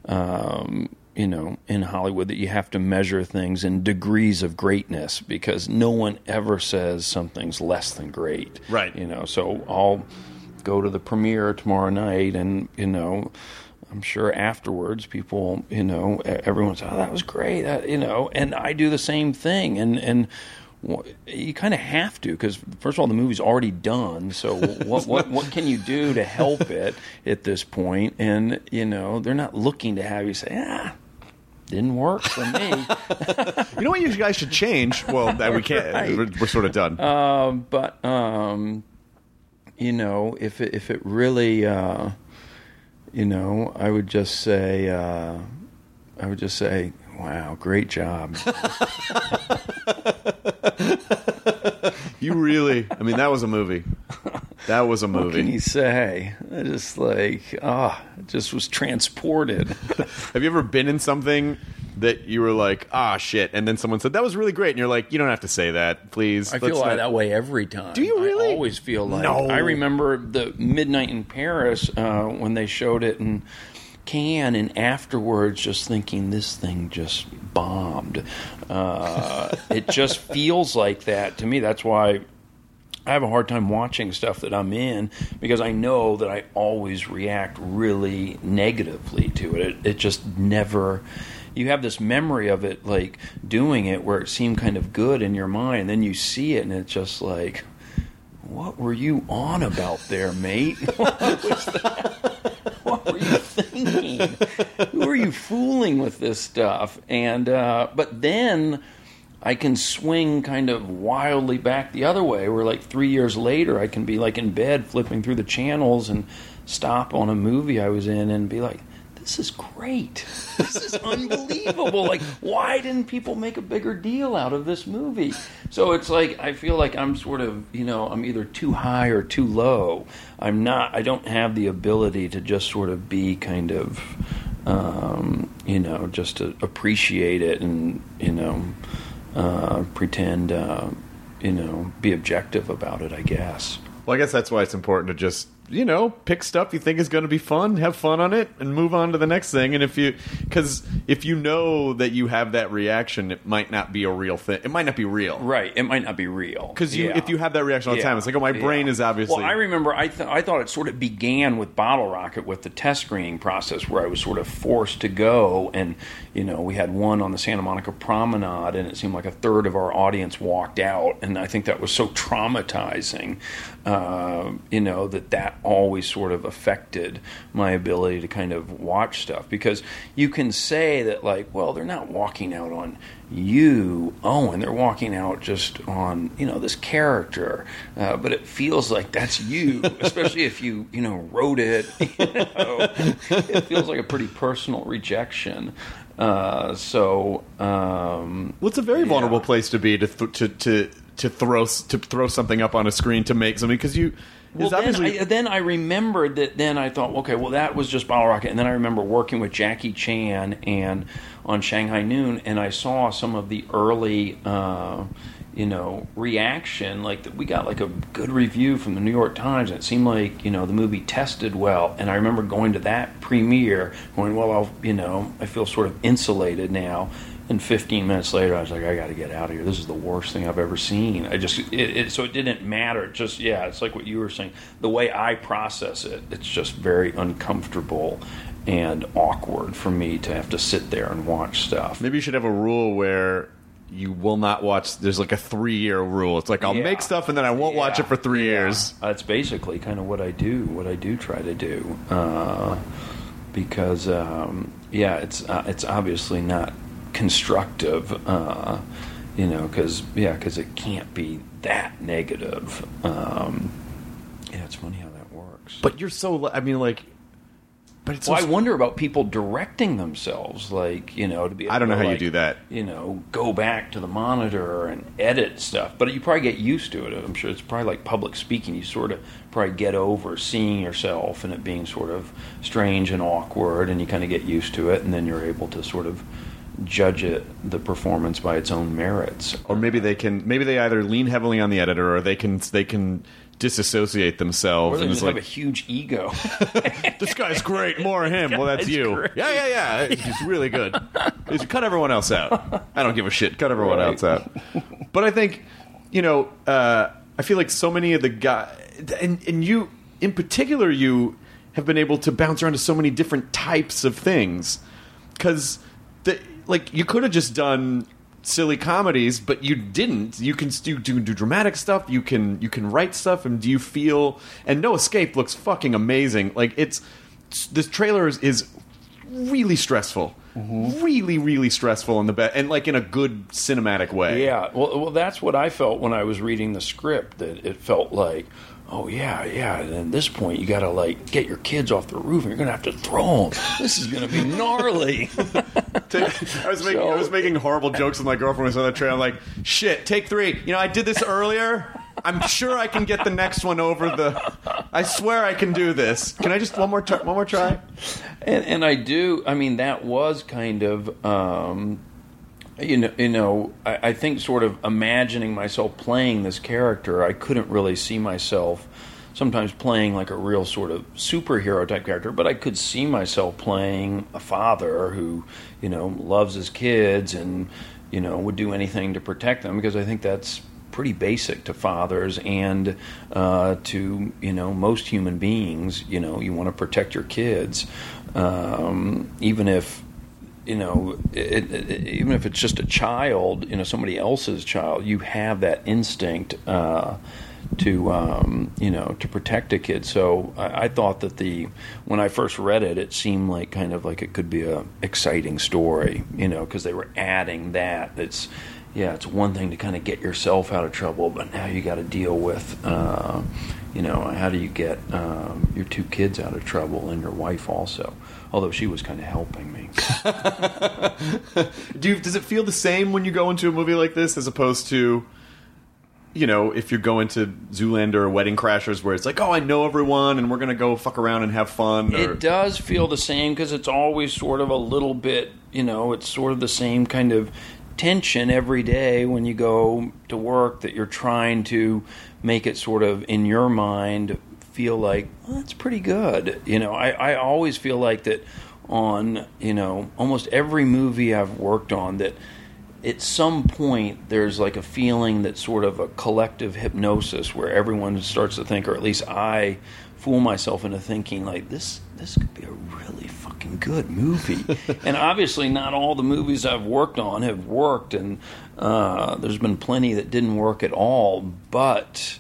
J: um, you know, in Hollywood that you have to measure things in degrees of greatness because no one ever says something's less than great.
E: Right.
J: You know, so I'll go to the premiere tomorrow night, and you know, I'm sure afterwards people, you know, everyone's, oh, that was great, that, you know, and I do the same thing, and and you kind of have to, because first of all, the movie's already done, so what what what can you do to help it at this point? And you know, they're not looking to have you say, ah, didn't work for me.
E: You know what you guys should change? Well, that we can't.
J: Right.
E: We're, we're sort of done.
J: Um, but um, you know, if it, if it really, uh, you know, I would just say, uh, I would just say, wow, great job.
E: You really, I mean, that was a movie. That was a movie.
J: What can you say? I just like, ah, oh, just was transported.
E: Have you ever been in something that you were like, ah, shit, and then someone said, that was really great, and you're like, you don't have to say that, please.
J: I feel like that way every time.
E: Do you really?
J: I always feel like.
E: No.
J: I remember the Midnight in Paris uh, when they showed it in Cannes, and afterwards just thinking, this thing just bombed. Uh, it just feels like that to me. That's why I have a hard time watching stuff that I'm in, because I know that I always react really negatively to it. It, it just never... You have this memory of it, like, doing it where it seemed kind of good in your mind, and then you see it, and it's just like, what were you on about there, mate? What was that? What were you thinking? Who are you fooling with this stuff? And uh, but then I can swing kind of wildly back the other way, where like three years later I can be like in bed flipping through the channels and stop on a movie I was in and be like, this is great. This is unbelievable. Like, why didn't people make a bigger deal out of this movie? So it's like, I feel like I'm sort of, you know, I'm either too high or too low. I'm not, I don't have the ability to just sort of be kind of, um, you know, just to appreciate it and, you know, uh, pretend, uh, you know, be objective about it, I guess.
E: Well, I guess that's why it's important to just, you know, pick stuff you think is going to be fun, have fun on it, and move on to the next thing. And if you, because if you know that you have that reaction, it might not be a real thing. It might not be real.
J: Right. It might not be real.
E: Because
J: yeah.
E: if you have that reaction all the
J: yeah.
E: time, it's like, oh, my brain
J: yeah.
E: is obviously...
J: Well, I remember I, th- I thought it sort of began with Bottle Rocket, with the test screening process, where I was sort of forced to go. And, you know, we had one on the Santa Monica Promenade, and it seemed like a third of our audience walked out. And I think that was so traumatizing, uh, you know, that that always sort of affected my ability to kind of watch stuff, because you can say that, like, well, they're not walking out on you, Owen, they're walking out just on, you know, this character, uh, but it feels like that's you, especially if you, you know, wrote it. You know, it feels like a pretty personal rejection. Uh, so, um,
E: well, it's a very
J: yeah.
E: vulnerable place to be to th- to to to throw to throw something up on a screen to make something, because you.
J: Well, then
E: obviously...
J: I, then I remembered that. Then I thought, okay, well, that was just Bottle Rocket. And then I remember working with Jackie Chan and on Shanghai Noon, and I saw some of the early, uh, you know, reaction. Like that, we got like a good review from the New York Times, and it seemed like, you know, the movie tested well. And I remember going to that premiere, going, well, I'll, you know, I feel sort of insulated now. And fifteen minutes later, I was like, I got to get out of here. This is the worst thing I've ever seen. I just, it, it, so it didn't matter. It just, yeah, it's like what you were saying. The way I process it, it's just very uncomfortable and awkward for me to have to sit there and watch stuff.
E: Maybe you should have a rule where you will not watch. There's like a three-year rule. It's like, I'll
J: yeah.
E: make stuff and then I won't
J: yeah.
E: watch it for three
J: yeah.
E: years.
J: That's basically kind of what I do, what I do try to do. Uh, because, um, yeah, it's uh, it's obviously not constructive, uh, you know, because yeah, because it can't be that negative. Um, yeah, it's funny how that works.
E: But you're so, I mean, like, but it's.
J: Well,
E: so
J: I wonder about people directing themselves, like, you know, to be. Able
E: I don't know
J: to,
E: how
J: like,
E: you do that.
J: You know, go back to the monitor and edit stuff, but you probably get used to it. I'm sure it's probably like public speaking. You sort of probably get over seeing yourself and it being sort of strange and awkward, and you kind of get used to it, and then you're able to sort of judge it, the performance, by its own merits.
E: Or maybe they can. Maybe they either lean heavily on the editor, or they can. They can disassociate themselves.
J: Or they
E: and
J: just
E: it's
J: have
E: like,
J: a huge ego.
E: This guy's great. More of him. Well, that's you.
J: Great.
E: Yeah, yeah, yeah. He's really good. Just cut everyone else out. I don't give a shit. Cut everyone
J: Right.
E: else out. But I think, you know, uh, I feel like so many of the guys, and and you, in particular, you have been able to bounce around to so many different types of things. Because, like, you could have just done silly comedies, but you didn't. You can do, do, do dramatic stuff. You can you can write stuff. And do you feel... And No Escape looks fucking amazing. Like, it's... This trailer is, is really stressful. Mm-hmm. Really, really stressful in the be- and like in a good cinematic way.
J: Yeah, well, well, that's what I felt when I was reading the script. That it felt like, oh yeah, yeah. And at this point, you got to like get your kids off the roof, and you're gonna have to throw them. This is gonna be gnarly.
E: I was making so, I was making horrible jokes with my girlfriend when I saw that trailer. I'm like, shit, take three. You know, I did this earlier. I'm sure I can get the next one over the... I swear I can do this. Can I just... One more, try, one more try?
J: And, and I do... I mean, that was kind of... Um, you know, you know I, I think sort of imagining myself playing this character, I couldn't really see myself sometimes playing like a real sort of superhero type character, but I could see myself playing a father who, you know, loves his kids and, you know, would do anything to protect them, because I think that's pretty basic to fathers and uh, to, you know, most human beings. You know, you want to protect your kids, um, even if, you know, it, it, even if it's just a child, you know, somebody else's child. You have that instinct uh, to, um, you know, to protect a kid. So I, I thought that the when I first read it, it seemed like kind of like it could be a exciting story, you know, because they were adding that. It's Yeah, it's one thing to kind of get yourself out of trouble, but now you got to deal with, uh, you know, how do you get um, your two kids out of trouble and your wife also? Although she was kind of helping me.
E: do you, does it feel the same when you go into a movie like this as opposed to, you know, if you're going to Zoolander or Wedding Crashers, where it's like, oh, I know everyone and we're going to go fuck around and have fun? Or...
J: It does feel the same because it's always sort of a little bit, you know, it's sort of the same kind of tension every day when you go to work, that you're trying to make it sort of in your mind feel like, well, that's pretty good. You know, I, I always feel like that on, you know, almost every movie I've worked on, that at some point there's like a feeling that sort of a collective hypnosis where everyone starts to think, or at least I fool myself into thinking like this this could be a really fucking good movie. And obviously not all the movies I've worked on have worked, and uh, there's been plenty that didn't work at all, but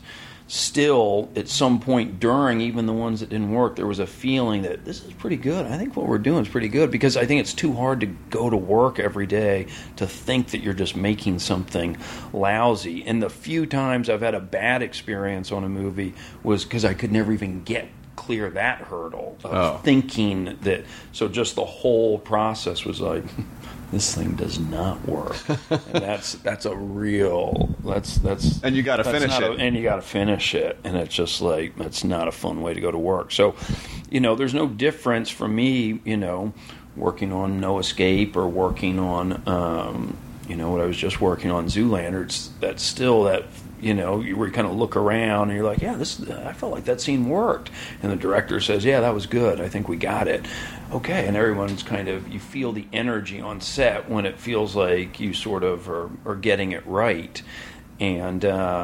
J: still at some point during even the ones that didn't work, there was a feeling that this is pretty good. I think what we're doing is pretty good, because I think it's too hard to go to work every day to think that you're just making something lousy. And the few times I've had a bad experience on a movie was because I could never even get clear that hurdle of oh. thinking that. So just the whole process was like, this thing does not work, and that's that's a real that's that's
E: and you got to finish it,
J: a, and you got to finish it, and it's just like that's not a fun way to go to work. So, you know, there's no difference for me, you know, working on No Escape or working on, um, you know, what I was just working on, Zoolander. It's that's still that. You know, you were kind of look around and you're like, yeah, this. I felt like that scene worked, and the director says, yeah, that was good. I think we got it. Okay, and everyone's kind of, you feel the energy on set when it feels like you sort of are, are getting it right, and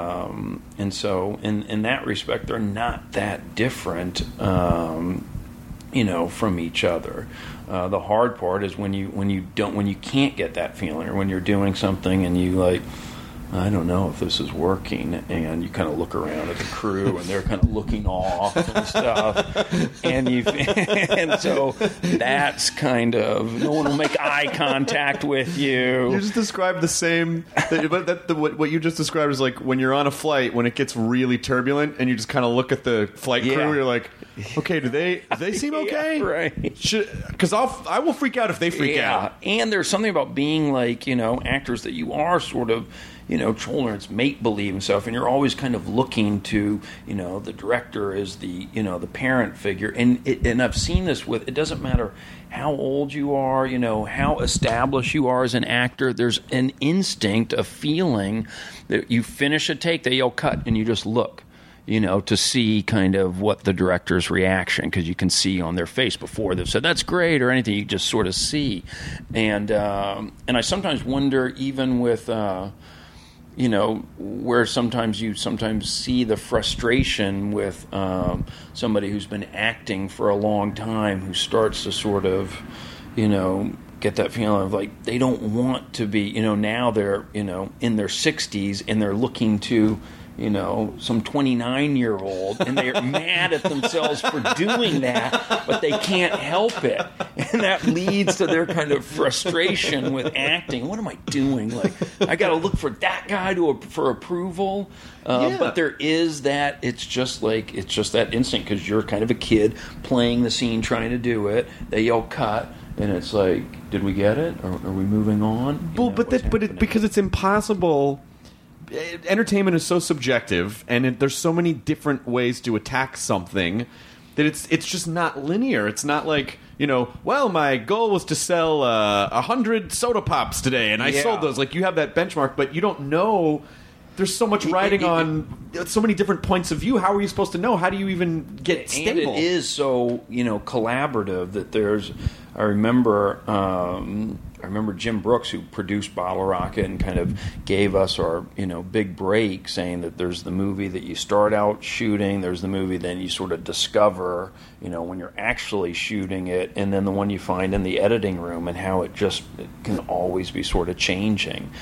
J: um, and so in in that respect, they're not that different, um, you know, from each other. Uh, the hard part is when you when you don't when you can't get that feeling, or when you're doing something and you like, I don't know if this is working, and you kind of look around at the crew, and they're kind of looking off and stuff, and you, and so that's kind of, no one will make eye contact with you.
E: You just described the same, but that, the, what, what you just described is like when you're on a flight, when it gets really turbulent, and you just kind of look at the flight crew, yeah. You're like, okay, do they do they seem okay?
J: Yeah, right.
E: Because I'll I will freak out if they freak
J: yeah.
E: out.
J: And there's something about being like, you know, actors that you are sort of, you know, children, it's make-believe and stuff, and you're always kind of looking to, you know, the director is the, you know, the parent figure. And it, and I've seen this with, it doesn't matter how old you are, you know, how established you are as an actor, there's an instinct, a feeling that you finish a take, they yell cut, and you just look, you know, to see kind of what the director's reaction, because you can see on their face before they've said, that's great, or anything, you just sort of see. And, um, and I sometimes wonder, even with... Uh, you know, where sometimes you sometimes see the frustration with um, somebody who's been acting for a long time, who starts to sort of, you know, get that feeling of like they don't want to be, you know, now they're, you know, in their sixties and they're looking to, you know, some twenty-nine-year-old, and they're mad at themselves for doing that, but they can't help it. And that leads to their kind of frustration with acting. What am I doing? Like, I got to look for that guy to for approval. Uh,
E: Yeah.
J: But there is that, it's just like, it's just that instinct, because you're kind of a kid playing the scene, trying to do it. They yell cut, and it's like, did we get it? Or are we moving on? You
E: Well,
J: know,
E: but
J: what's
E: that, but it,
J: happening?
E: because it's impossible. eh, Entertainment is so subjective, and it, there's so many different ways to attack something that it's it's just not linear. It's not like, you know, well, my goal was to sell uh, a hundred soda pops today, and I
J: Yeah.
E: sold those. Like, you have that benchmark, but you don't know. There's so much riding on so many different points of view. How are you supposed to know? How do you even get stable?
J: And it is so, you know, collaborative that there's. I remember, um, I remember Jim Brooks, who produced Bottle Rocket and kind of gave us our, you know, big break, saying that there's the movie that you start out shooting, there's the movie then you sort of discover, you know, when you're actually shooting it, and then the one you find in the editing room, and how it just it can always be sort of changing,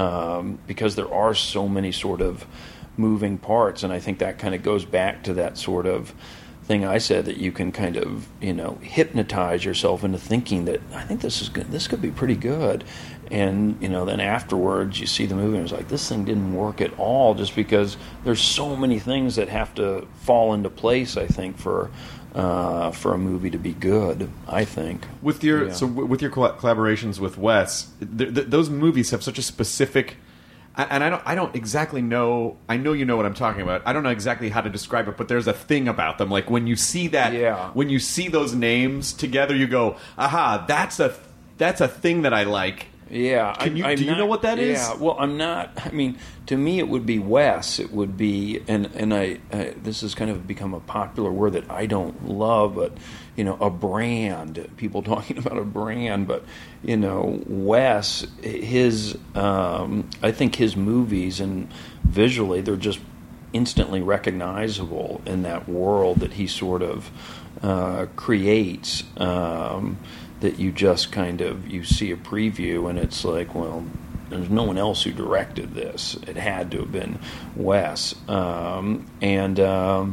J: um, because there are so many sort of moving parts, and I think that kind of goes back to that sort of thing I said, that you can kind of, you know, hypnotize yourself into thinking that I think this is good, this could be pretty good, and you know, then afterwards you see the movie and it's like, this thing didn't work at all, just because there's so many things that have to fall into place, I think, for uh, for a movie to be good. I think
E: With your
J: Yeah.
E: so w- with your colla- collaborations with Wes, th- th- those movies have such a specific, and I don't I don't exactly know. I know you know what I'm talking about. I don't know exactly how to describe it, but there's a thing about them. Like, when you see that,
J: Yeah.
E: when you see those names together, you go, aha, that's a that's a thing that I like.
J: Yeah,
E: Can
J: I-
E: you-
J: I'm
E: do you
J: not-
E: know what that is?
J: Yeah, well, I'm not. I mean, to me, it would be Wes. It would be, and and I, I this has kind of become a popular word that I don't love, but you know, a brand. People talking about a brand, but you know, Wes, his, um, I think his movies and visually, they're just instantly recognizable in that world that he sort of uh, creates. Um, that you just kind of, you see a preview and it's like, well, there's no one else who directed this. It had to have been Wes. Um, and um,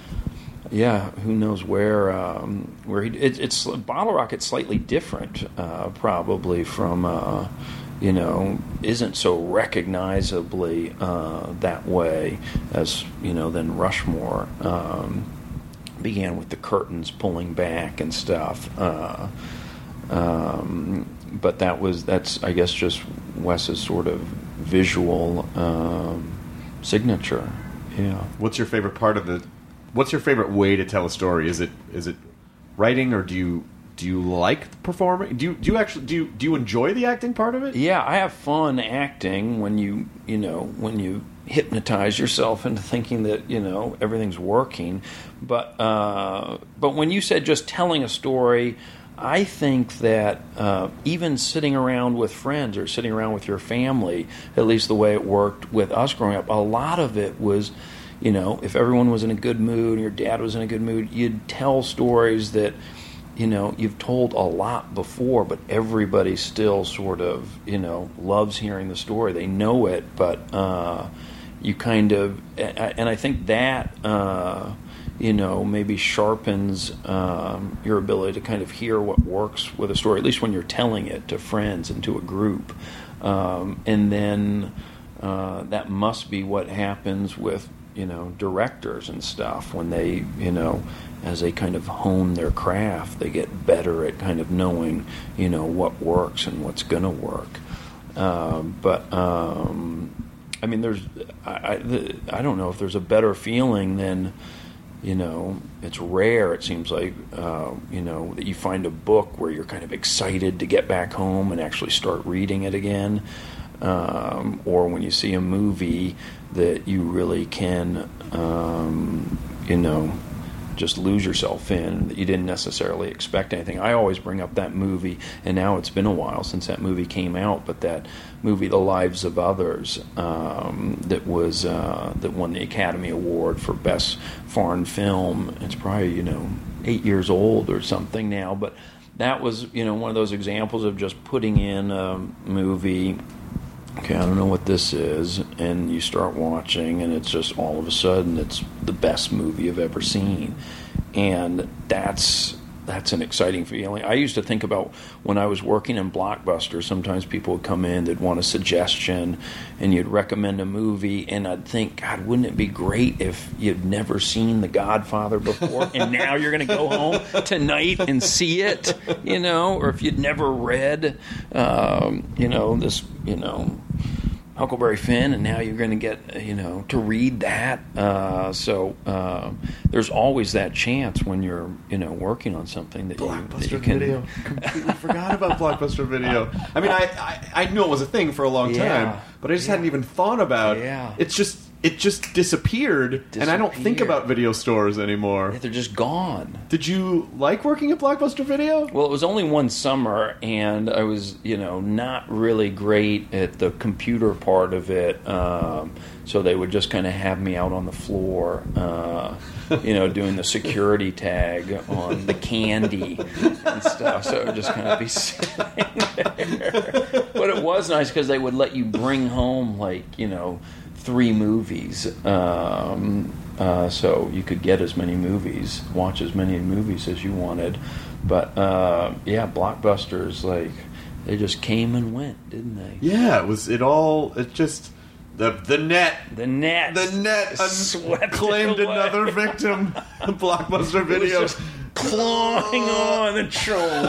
J: yeah, who knows where um, where he. It, it's Bottle Rocket's slightly different, uh, probably from. Uh, you know, isn't so recognizably uh, that way as, you know, than Rushmore. Um, began with the curtains pulling back and stuff. Uh, Um, but that was that's I guess just Wes's sort of visual um, signature. Yeah.
E: What's your favorite part of the? What's your favorite way to tell a story? Is it is it writing, or do you do you like performing? Do you do you actually do you do you enjoy the acting part of it?
J: Yeah, I have fun acting when you you know when you hypnotize yourself into thinking that you know everything's working. But uh, but when you said just telling a story, I think that uh, even sitting around with friends or sitting around with your family, at least the way it worked with us growing up, a lot of it was, you know, if everyone was in a good mood and your dad was in a good mood, you'd tell stories that, you know, you've told a lot before, but everybody still sort of, you know, loves hearing the story. They know it, but uh, you kind of, and I think that, uh, you know, maybe sharpens um, your ability to kind of hear what works with a story, at least when you're telling it to friends and to a group. Um, and then uh, that must be what happens with, you know, directors and stuff when they, you know, as they kind of hone their craft, they get better at kind of knowing, you know, what works and what's going to work. Um, but, um, I mean, there's, I, I, I don't know if there's a better feeling than, you know, it's rare, it seems like, uh, you know, that you find a book where you're kind of excited to get back home and actually start reading it again. Um, or when you see a movie that you really can, um, you know, just lose yourself in, that you didn't necessarily expect anything. I always bring up that movie, and now it's been a while since that movie came out, but that movie, The Lives of Others, um, that was uh, that won the Academy Award for Best Foreign Film. It's probably, you know, eight years old or something now, but that was, you know, one of those examples of just putting in a movie. Okay, I don't know what this is, and you start watching, and it's just all of a sudden it's the best movie I've ever seen, and that's that's an exciting feeling. I used to think about when I was working in Blockbuster, sometimes people would come in, they'd want a suggestion, and you'd recommend a movie, and I'd think, God, wouldn't it be great if you'd never seen The Godfather before, and now you're going to go home tonight and see it, you know, or if you'd never read, um, you know, this, you know, Huckleberry Finn, and now you're going to get, you know, to read that. Uh, so uh, there's always that chance when you're, you know, working on something that
E: Blockbuster
J: you, that you can.
E: Video. Completely forgot about Blockbuster Video. I mean, I, I I knew it was a thing for a long time,
J: Yeah.
E: but I just
J: Yeah.
E: hadn't even thought about.
J: Yeah.
E: It's just it just disappeared, and I don't think
J: Disappeared.
E: about video stores anymore.
J: They're just gone.
E: Did you like working at Blockbuster Video?
J: Well, it was only one summer, and I was, you know, not really great at the computer part of it. Um, so they would just kind of have me out on the floor, uh, you know, doing the security tag on the candy and stuff. So it would just kind of be sitting there. But it was nice because they would let you bring home, like, you know, three movies. Um, uh, so you could get as many movies, watch as many movies as you wanted. But uh, yeah, Blockbusters, like, they just came and went, didn't they?
E: Yeah, it was. It all. It just the the net.
J: The net.
E: The net
J: swept
E: claimed
J: it away.
E: another victim. Blockbuster Video.
J: It was just clawing on the troll.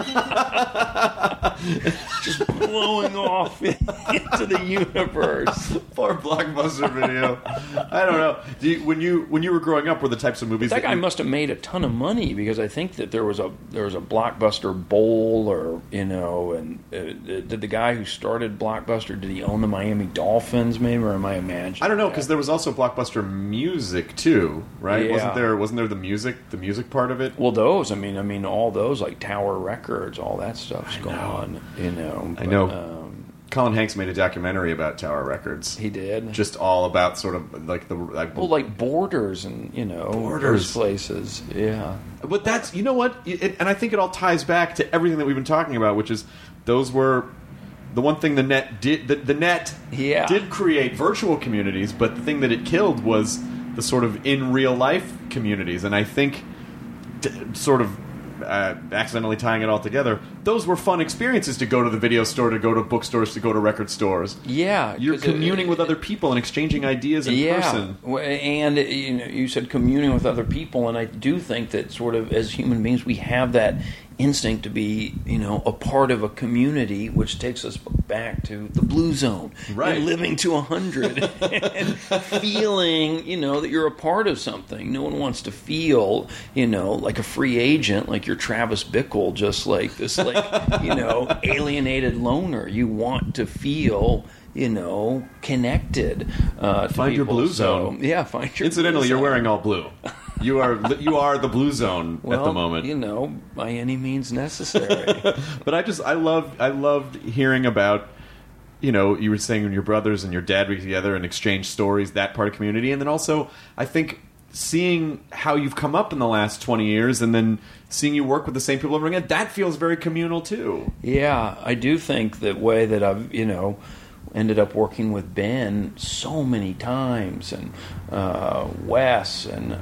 J: Just blowing off into the universe.
E: Poor Blockbuster Video. I don't know. Do you, when you when you were growing up, were the types of movies
J: That
E: that
J: guy
E: you,
J: must have made a ton of money, because I think that there was a there was a Blockbuster Bowl, or, you know, and uh, did the guy who started Blockbuster, did he own the Miami Dolphins, maybe, or am I imagining?
E: I don't know, because there was also Blockbuster Music too, right?
J: Yeah.
E: Wasn't there? Wasn't there the music, the music part of it?
J: Well, those, I mean, I mean, all those, like Tower Records, all that stuff's gone. You know,
E: I
J: but,
E: know.
J: Um,
E: Colin Hanks made a documentary about Tower Records.
J: he did.
E: Just all about sort of like the like.
J: Well, like Borders and, you know,
E: Borders.
J: those places. Yeah.
E: But that's, you know what, it, and I think it all ties back to everything that we've been talking about, which is those were the one thing the net did. The, the net
J: Yeah.
E: did create virtual communities, but the thing that it killed was the sort of in real life communities, and I think d- sort of. Uh, accidentally tying it all together, those were fun experiences, to go to the video store, to go to bookstores, to go to record stores.
J: Yeah.
E: You're
J: 'cause it-
E: communing with other people and exchanging ideas in
J: yeah.
E: person.
J: W- And you know, you said communing with other people, and I do think that sort of as human beings we have that instinct to be, you know, a part of a community, which takes us back to the Blue Zone,
E: Right.
J: and living to a hundred, and feeling, you know, that you're a part of something. No one wants to feel, you know, like a free agent, like you're Travis Bickle, just like this, like, you know, alienated loner. You want to feel, you know, connected. Uh, to
E: Find your
J: people.
E: Blue
J: So,
E: Zone.
J: yeah, find your.
E: Incidentally,
J: Blue
E: you're
J: Zone.
E: wearing all blue. You are you are the Blue Zone
J: well,
E: at the moment.
J: You know, by any means necessary.
E: But I just I love I loved hearing about, you know, you were saying when your brothers and your dad were together and exchange stories, that part of community, and then also I think seeing how you've come up in the last twenty years, and then seeing you work with the same people over again, that feels very communal too.
J: Yeah, I do think that way that I've, you know, ended up working with Ben so many times, and uh, Wes, and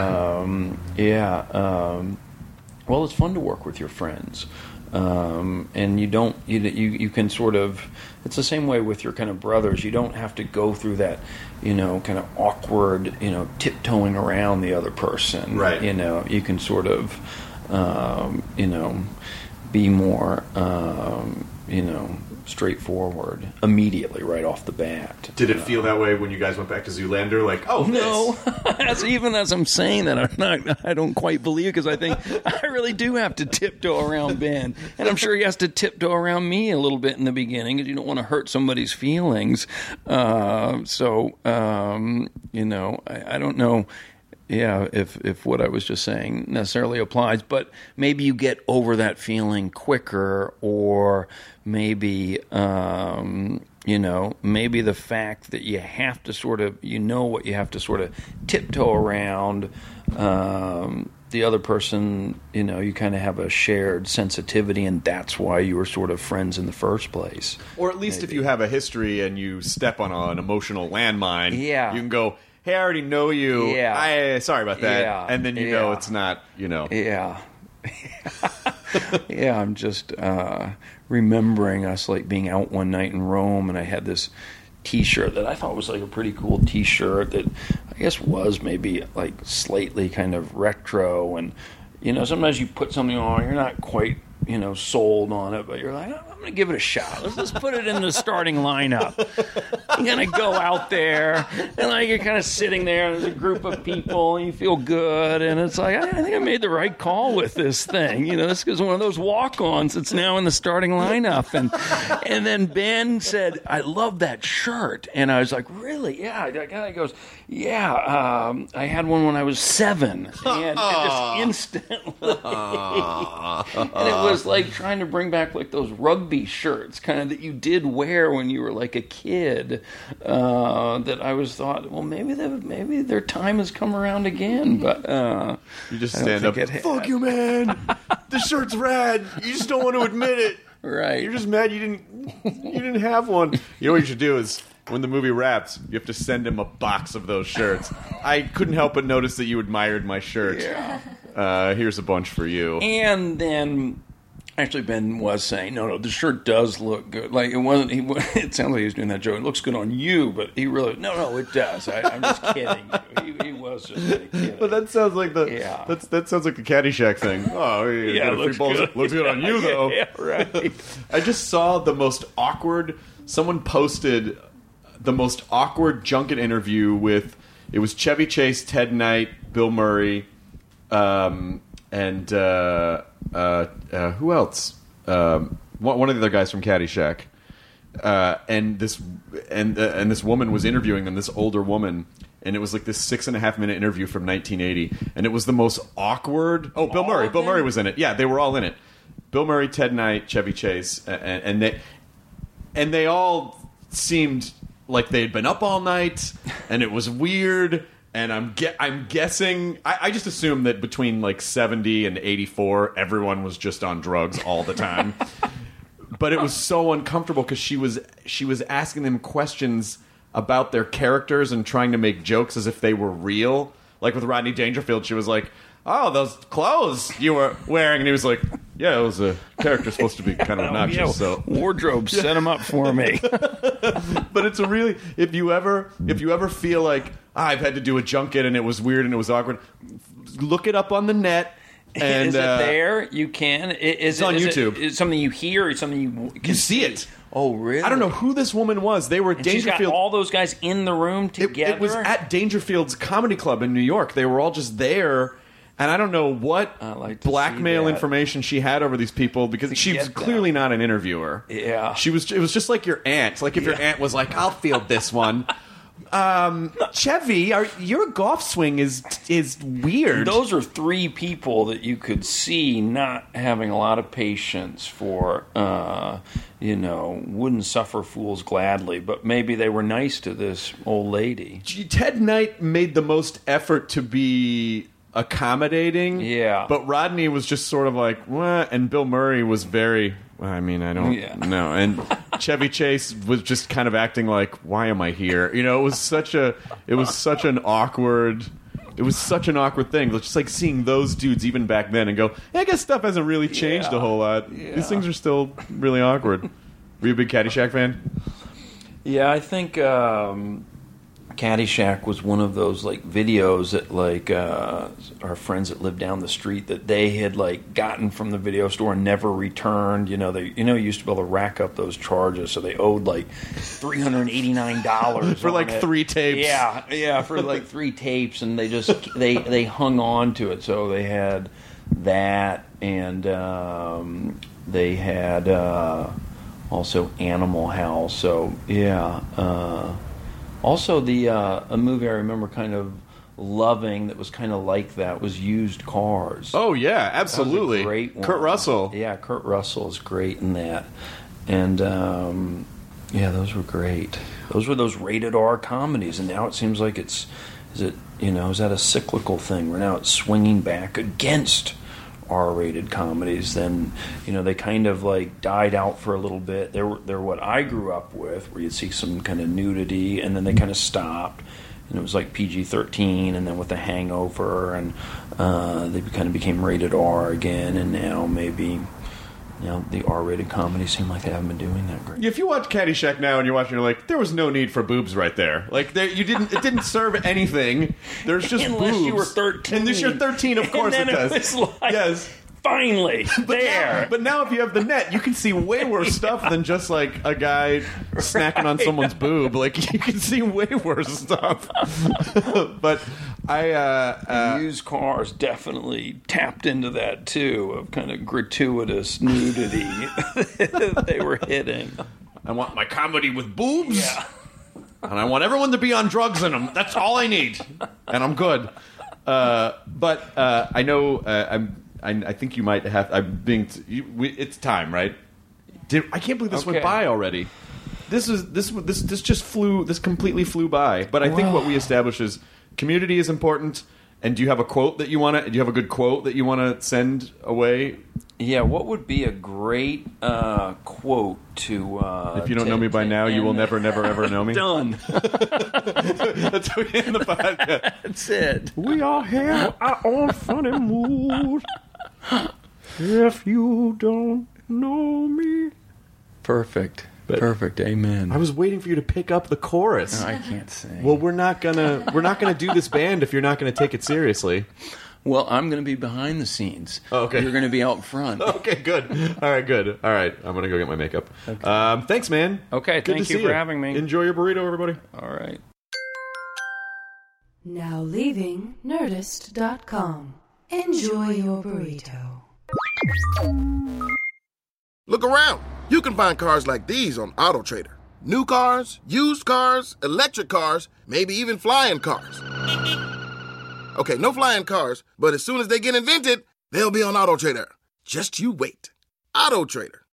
J: um, yeah, um, well, it's fun to work with your friends, um, and you don't, you, you you can sort of, it's the same way with your kind of brothers. You don't have to go through that, you know, kind of awkward, you know, tiptoeing around the other person.
E: Right.
J: You know, you can sort of, um, you know, be more, um, you know, straightforward immediately right off the bat.
E: Did it feel that way when you guys went back to Zoolander? Like, oh,
J: No,
E: this.
J: as even as I'm saying that, I'm not. I don't quite believe, because I think I really do have to tiptoe around Ben, and I'm sure he has to tiptoe around me a little bit in the beginning, because you don't want to hurt somebody's feelings. Uh, so um, you know, I, I don't know. yeah, if if what I was just saying necessarily applies, but maybe you get over that feeling quicker, or maybe um, you know, maybe the fact that you have to sort of, you know, what you have to sort of tiptoe around. Um, the other person, you know, you kind of have a shared sensitivity, and that's why you were sort of friends in the first place.
E: Or at least
J: maybe.
E: If you have a history and you step on an emotional landmine,
J: yeah.
E: you can go, hey, I already know you.
J: Yeah.
E: I, sorry about that.
J: Yeah.
E: And then you
J: yeah.
E: know it's not, you know.
J: Yeah. yeah, I'm just uh, remembering us like being out one night in Rome, and I had this T-shirt that I thought was like a pretty cool T-shirt that I guess was maybe like slightly kind of retro, and you know, sometimes you put something on, you're not quite, you know, sold on it, but you're like, I'm going to give it a shot. Let's just put it in the starting lineup. You're going to go out there, and like you're kind of sitting there, and there's a group of people, and you feel good, and it's like, I, I think I made the right call with this thing. You know, this is one of those walk-ons that's now in the starting lineup. And and then Ben said, I love that shirt. And I was like, really? Yeah. That guy goes, yeah, um, I had one when I was seven. And just instantly. And it was like trying to bring back like those rugby shirts kind of that you did wear when you were like a kid, uh, that I was thought, well, maybe they, maybe their time has come around again, but uh,
E: you just stand up, fuck you, man, the shirt's rad, you just don't want to admit it,
J: right?
E: You're just mad you didn't you didn't have one. You know what you should do is, when the movie wraps, you have to send him a box of those shirts. I couldn't help but notice that you admired my shirt.
J: Yeah.
E: Uh, here's a bunch for you.
J: And then, actually, Ben was saying, no, no, the shirt does look good. Like, it wasn't, he, it sounds like he was doing that joke. It looks good on you, but he really, no, no, it does. I, I'm just kidding you. He, he was just really kidding.
E: But that sounds like the,
J: yeah.
E: that's, that sounds like the Caddyshack thing. Oh, you
J: yeah,
E: got a
J: looks
E: free balls.
J: good.
E: Looks good on you, though.
J: Yeah, right.
E: I just saw the most awkward, someone posted the most awkward junket interview with, it was Chevy Chase, Ted Knight, Bill Murray, um, and uh, uh, uh, who else? Um, one, one of the other guys from Caddyshack, uh, and this and uh, and this woman was interviewing them. This older woman, and it was like this six and a half minute interview from nineteen eighty, and it was the most awkward. Oh, Bill
J: all
E: Murray. Bill
J: them?
E: Murray was in it. Yeah, they were all in it. Bill Murray, Ted Knight, Chevy Chase, and, and they and they all seemed like they'd been up all night, and it was weird. And I'm ge- I'm guessing I, I just assumed that between like seventy and eighty-four, everyone was just on drugs all the time. But it was so uncomfortable because she was she was asking them questions about their characters and trying to make jokes as if they were real. Like with Rodney Dangerfield, she was like, "Oh, those clothes you were wearing," and he was like, "Yeah, it was a character supposed to be kind of obnoxious."
J: Oh, yeah.
E: So
J: wardrobe set them up for me.
E: But it's a really, if you ever if you ever feel like, ah, I've had to do a junket and it was weird and it was awkward, look it up on the net. And,
J: is it
E: uh,
J: there? You can. Is
E: it's
J: it,
E: on
J: is
E: YouTube.
J: It, is it something you hear? Or something you can
E: you see it.
J: Oh, really?
E: I don't know who this woman was. They were
J: and she's
E: Dangerfield.
J: got all those guys in the room together.
E: It, it was at Dangerfield's Comedy Club in New York. They were all just there. And I don't know what
J: like to
E: blackmail
J: see that.
E: information she had over these people because
J: To
E: she
J: get
E: was clearly not an interviewer.
J: Yeah.
E: She was. It was just like your aunt. Like if your
J: Yeah.
E: aunt was like, "I'll field this one." Um, Chevy, are, your golf swing is is weird.
J: Those are three people that you could see not having a lot of patience for, uh, you know, wouldn't suffer fools gladly, but maybe they were nice to this old lady.
E: Ted Knight made the most effort to be accommodating.
J: Yeah.
E: But Rodney was just sort of like, what? And Bill Murray was very, well, I mean, I don't
J: Yeah.
E: know. And Chevy Chase was just kind of acting like, why am I here? You know, it was such a, it was such an awkward, it was such an awkward thing. Just like seeing those dudes even back then and go, hey, I guess stuff hasn't really changed
J: Yeah.
E: a whole lot.
J: Yeah.
E: These things are still really awkward. Were you a big Caddyshack fan?
J: Yeah, I think um, Caddyshack was one of those like videos that like uh, our friends that lived down the street that they had like gotten from the video store and never returned. You know, they you know used to be able to rack up those charges, so they owed like three hundred eighty nine dollars
E: For like
J: it.
E: three tapes.
J: Yeah, yeah, for like three tapes, and they just they they hung on to it. So they had that, and um, they had uh, also Animal House. So yeah. Uh, Also, the uh, a movie I remember kind of loving that was kind of like that was Used Cars.
E: Oh yeah, absolutely.
J: That was a great one.
E: Kurt Russell.
J: Yeah, Kurt Russell is great in that. And um, yeah, those were great. Those were those rated R comedies, and now it seems like it's is it you know is that a cyclical thing where now it's swinging back against R-rated comedies? Then you know they kind of like died out for a little bit. They were they're what I grew up with, where you'd see some kind of nudity, and then they kind of stopped. And it was like P G thirteen, and then with The Hangover, and uh, they kind of became rated R again. And now maybe, you know, the R-rated comedies seem like they haven't been doing that great.
E: If you watch Caddyshack now and you're watching, you're like, there was no need for boobs right there. Like, there, you didn't. It didn't serve anything. There's just
J: Unless
E: boobs.
J: you were thirteen.
E: Unless you're thirteen, of course
J: and then
E: it does.
J: It was like,
E: yes.
J: Finally,
E: but
J: there.
E: Now, but now if you have the net, you can see way worse stuff than just like a guy snacking
J: Right.
E: on someone's boob. Like you can see way worse stuff. But I uh, uh,
J: Used Cars definitely tapped into that too, of kind of gratuitous nudity that they were hitting.
E: I want my comedy with boobs,
J: Yeah.
E: and I want everyone to be on drugs in them. That's all I need, and I'm good. Uh, but uh, I know uh, I'm. I, I think you might have. I'm being. T- you, we, it's time, right? Did, I can't believe this
J: Okay.
E: went by already. This is this this this just flew. This completely flew by. But I think what we established is community is important. And do you have a quote that you want to? Do you have a good quote that you want to send away?
J: Yeah, what would be a great uh, quote to? Uh,
E: If you don't
J: to,
E: know me by
J: to
E: now, you
J: end
E: will
J: the-
E: never, never, ever know me.
J: Done.
E: That's how we end the podcast.
J: That's it.
E: We all have our own funny mood. If you don't know me.
J: Perfect.
E: But-
J: Perfect. Amen.
E: I was waiting for you to pick up the chorus.
J: I can't sing.
E: Well, we're not gonna we're not gonna do this band if you're not gonna take it seriously.
J: Well, I'm going to be behind the scenes.
E: Oh, okay.
J: You're going to be out front.
E: Okay, good. All right, good. All right, I'm gonna go get my makeup.
J: Okay.
E: Um, thanks, man.
J: Okay,
E: Good
J: thank
E: to
J: you
E: see
J: for having me.
E: Enjoy your burrito, everybody.
J: All right.
G: Now leaving Nerdist dot com. Enjoy your burrito.
F: Look around. You can find cars like these on AutoTrader. New cars, used cars, electric cars, maybe even flying cars. Okay, no flying cars, but as soon as they get invented, they'll be on AutoTrader. Just you wait. AutoTrader.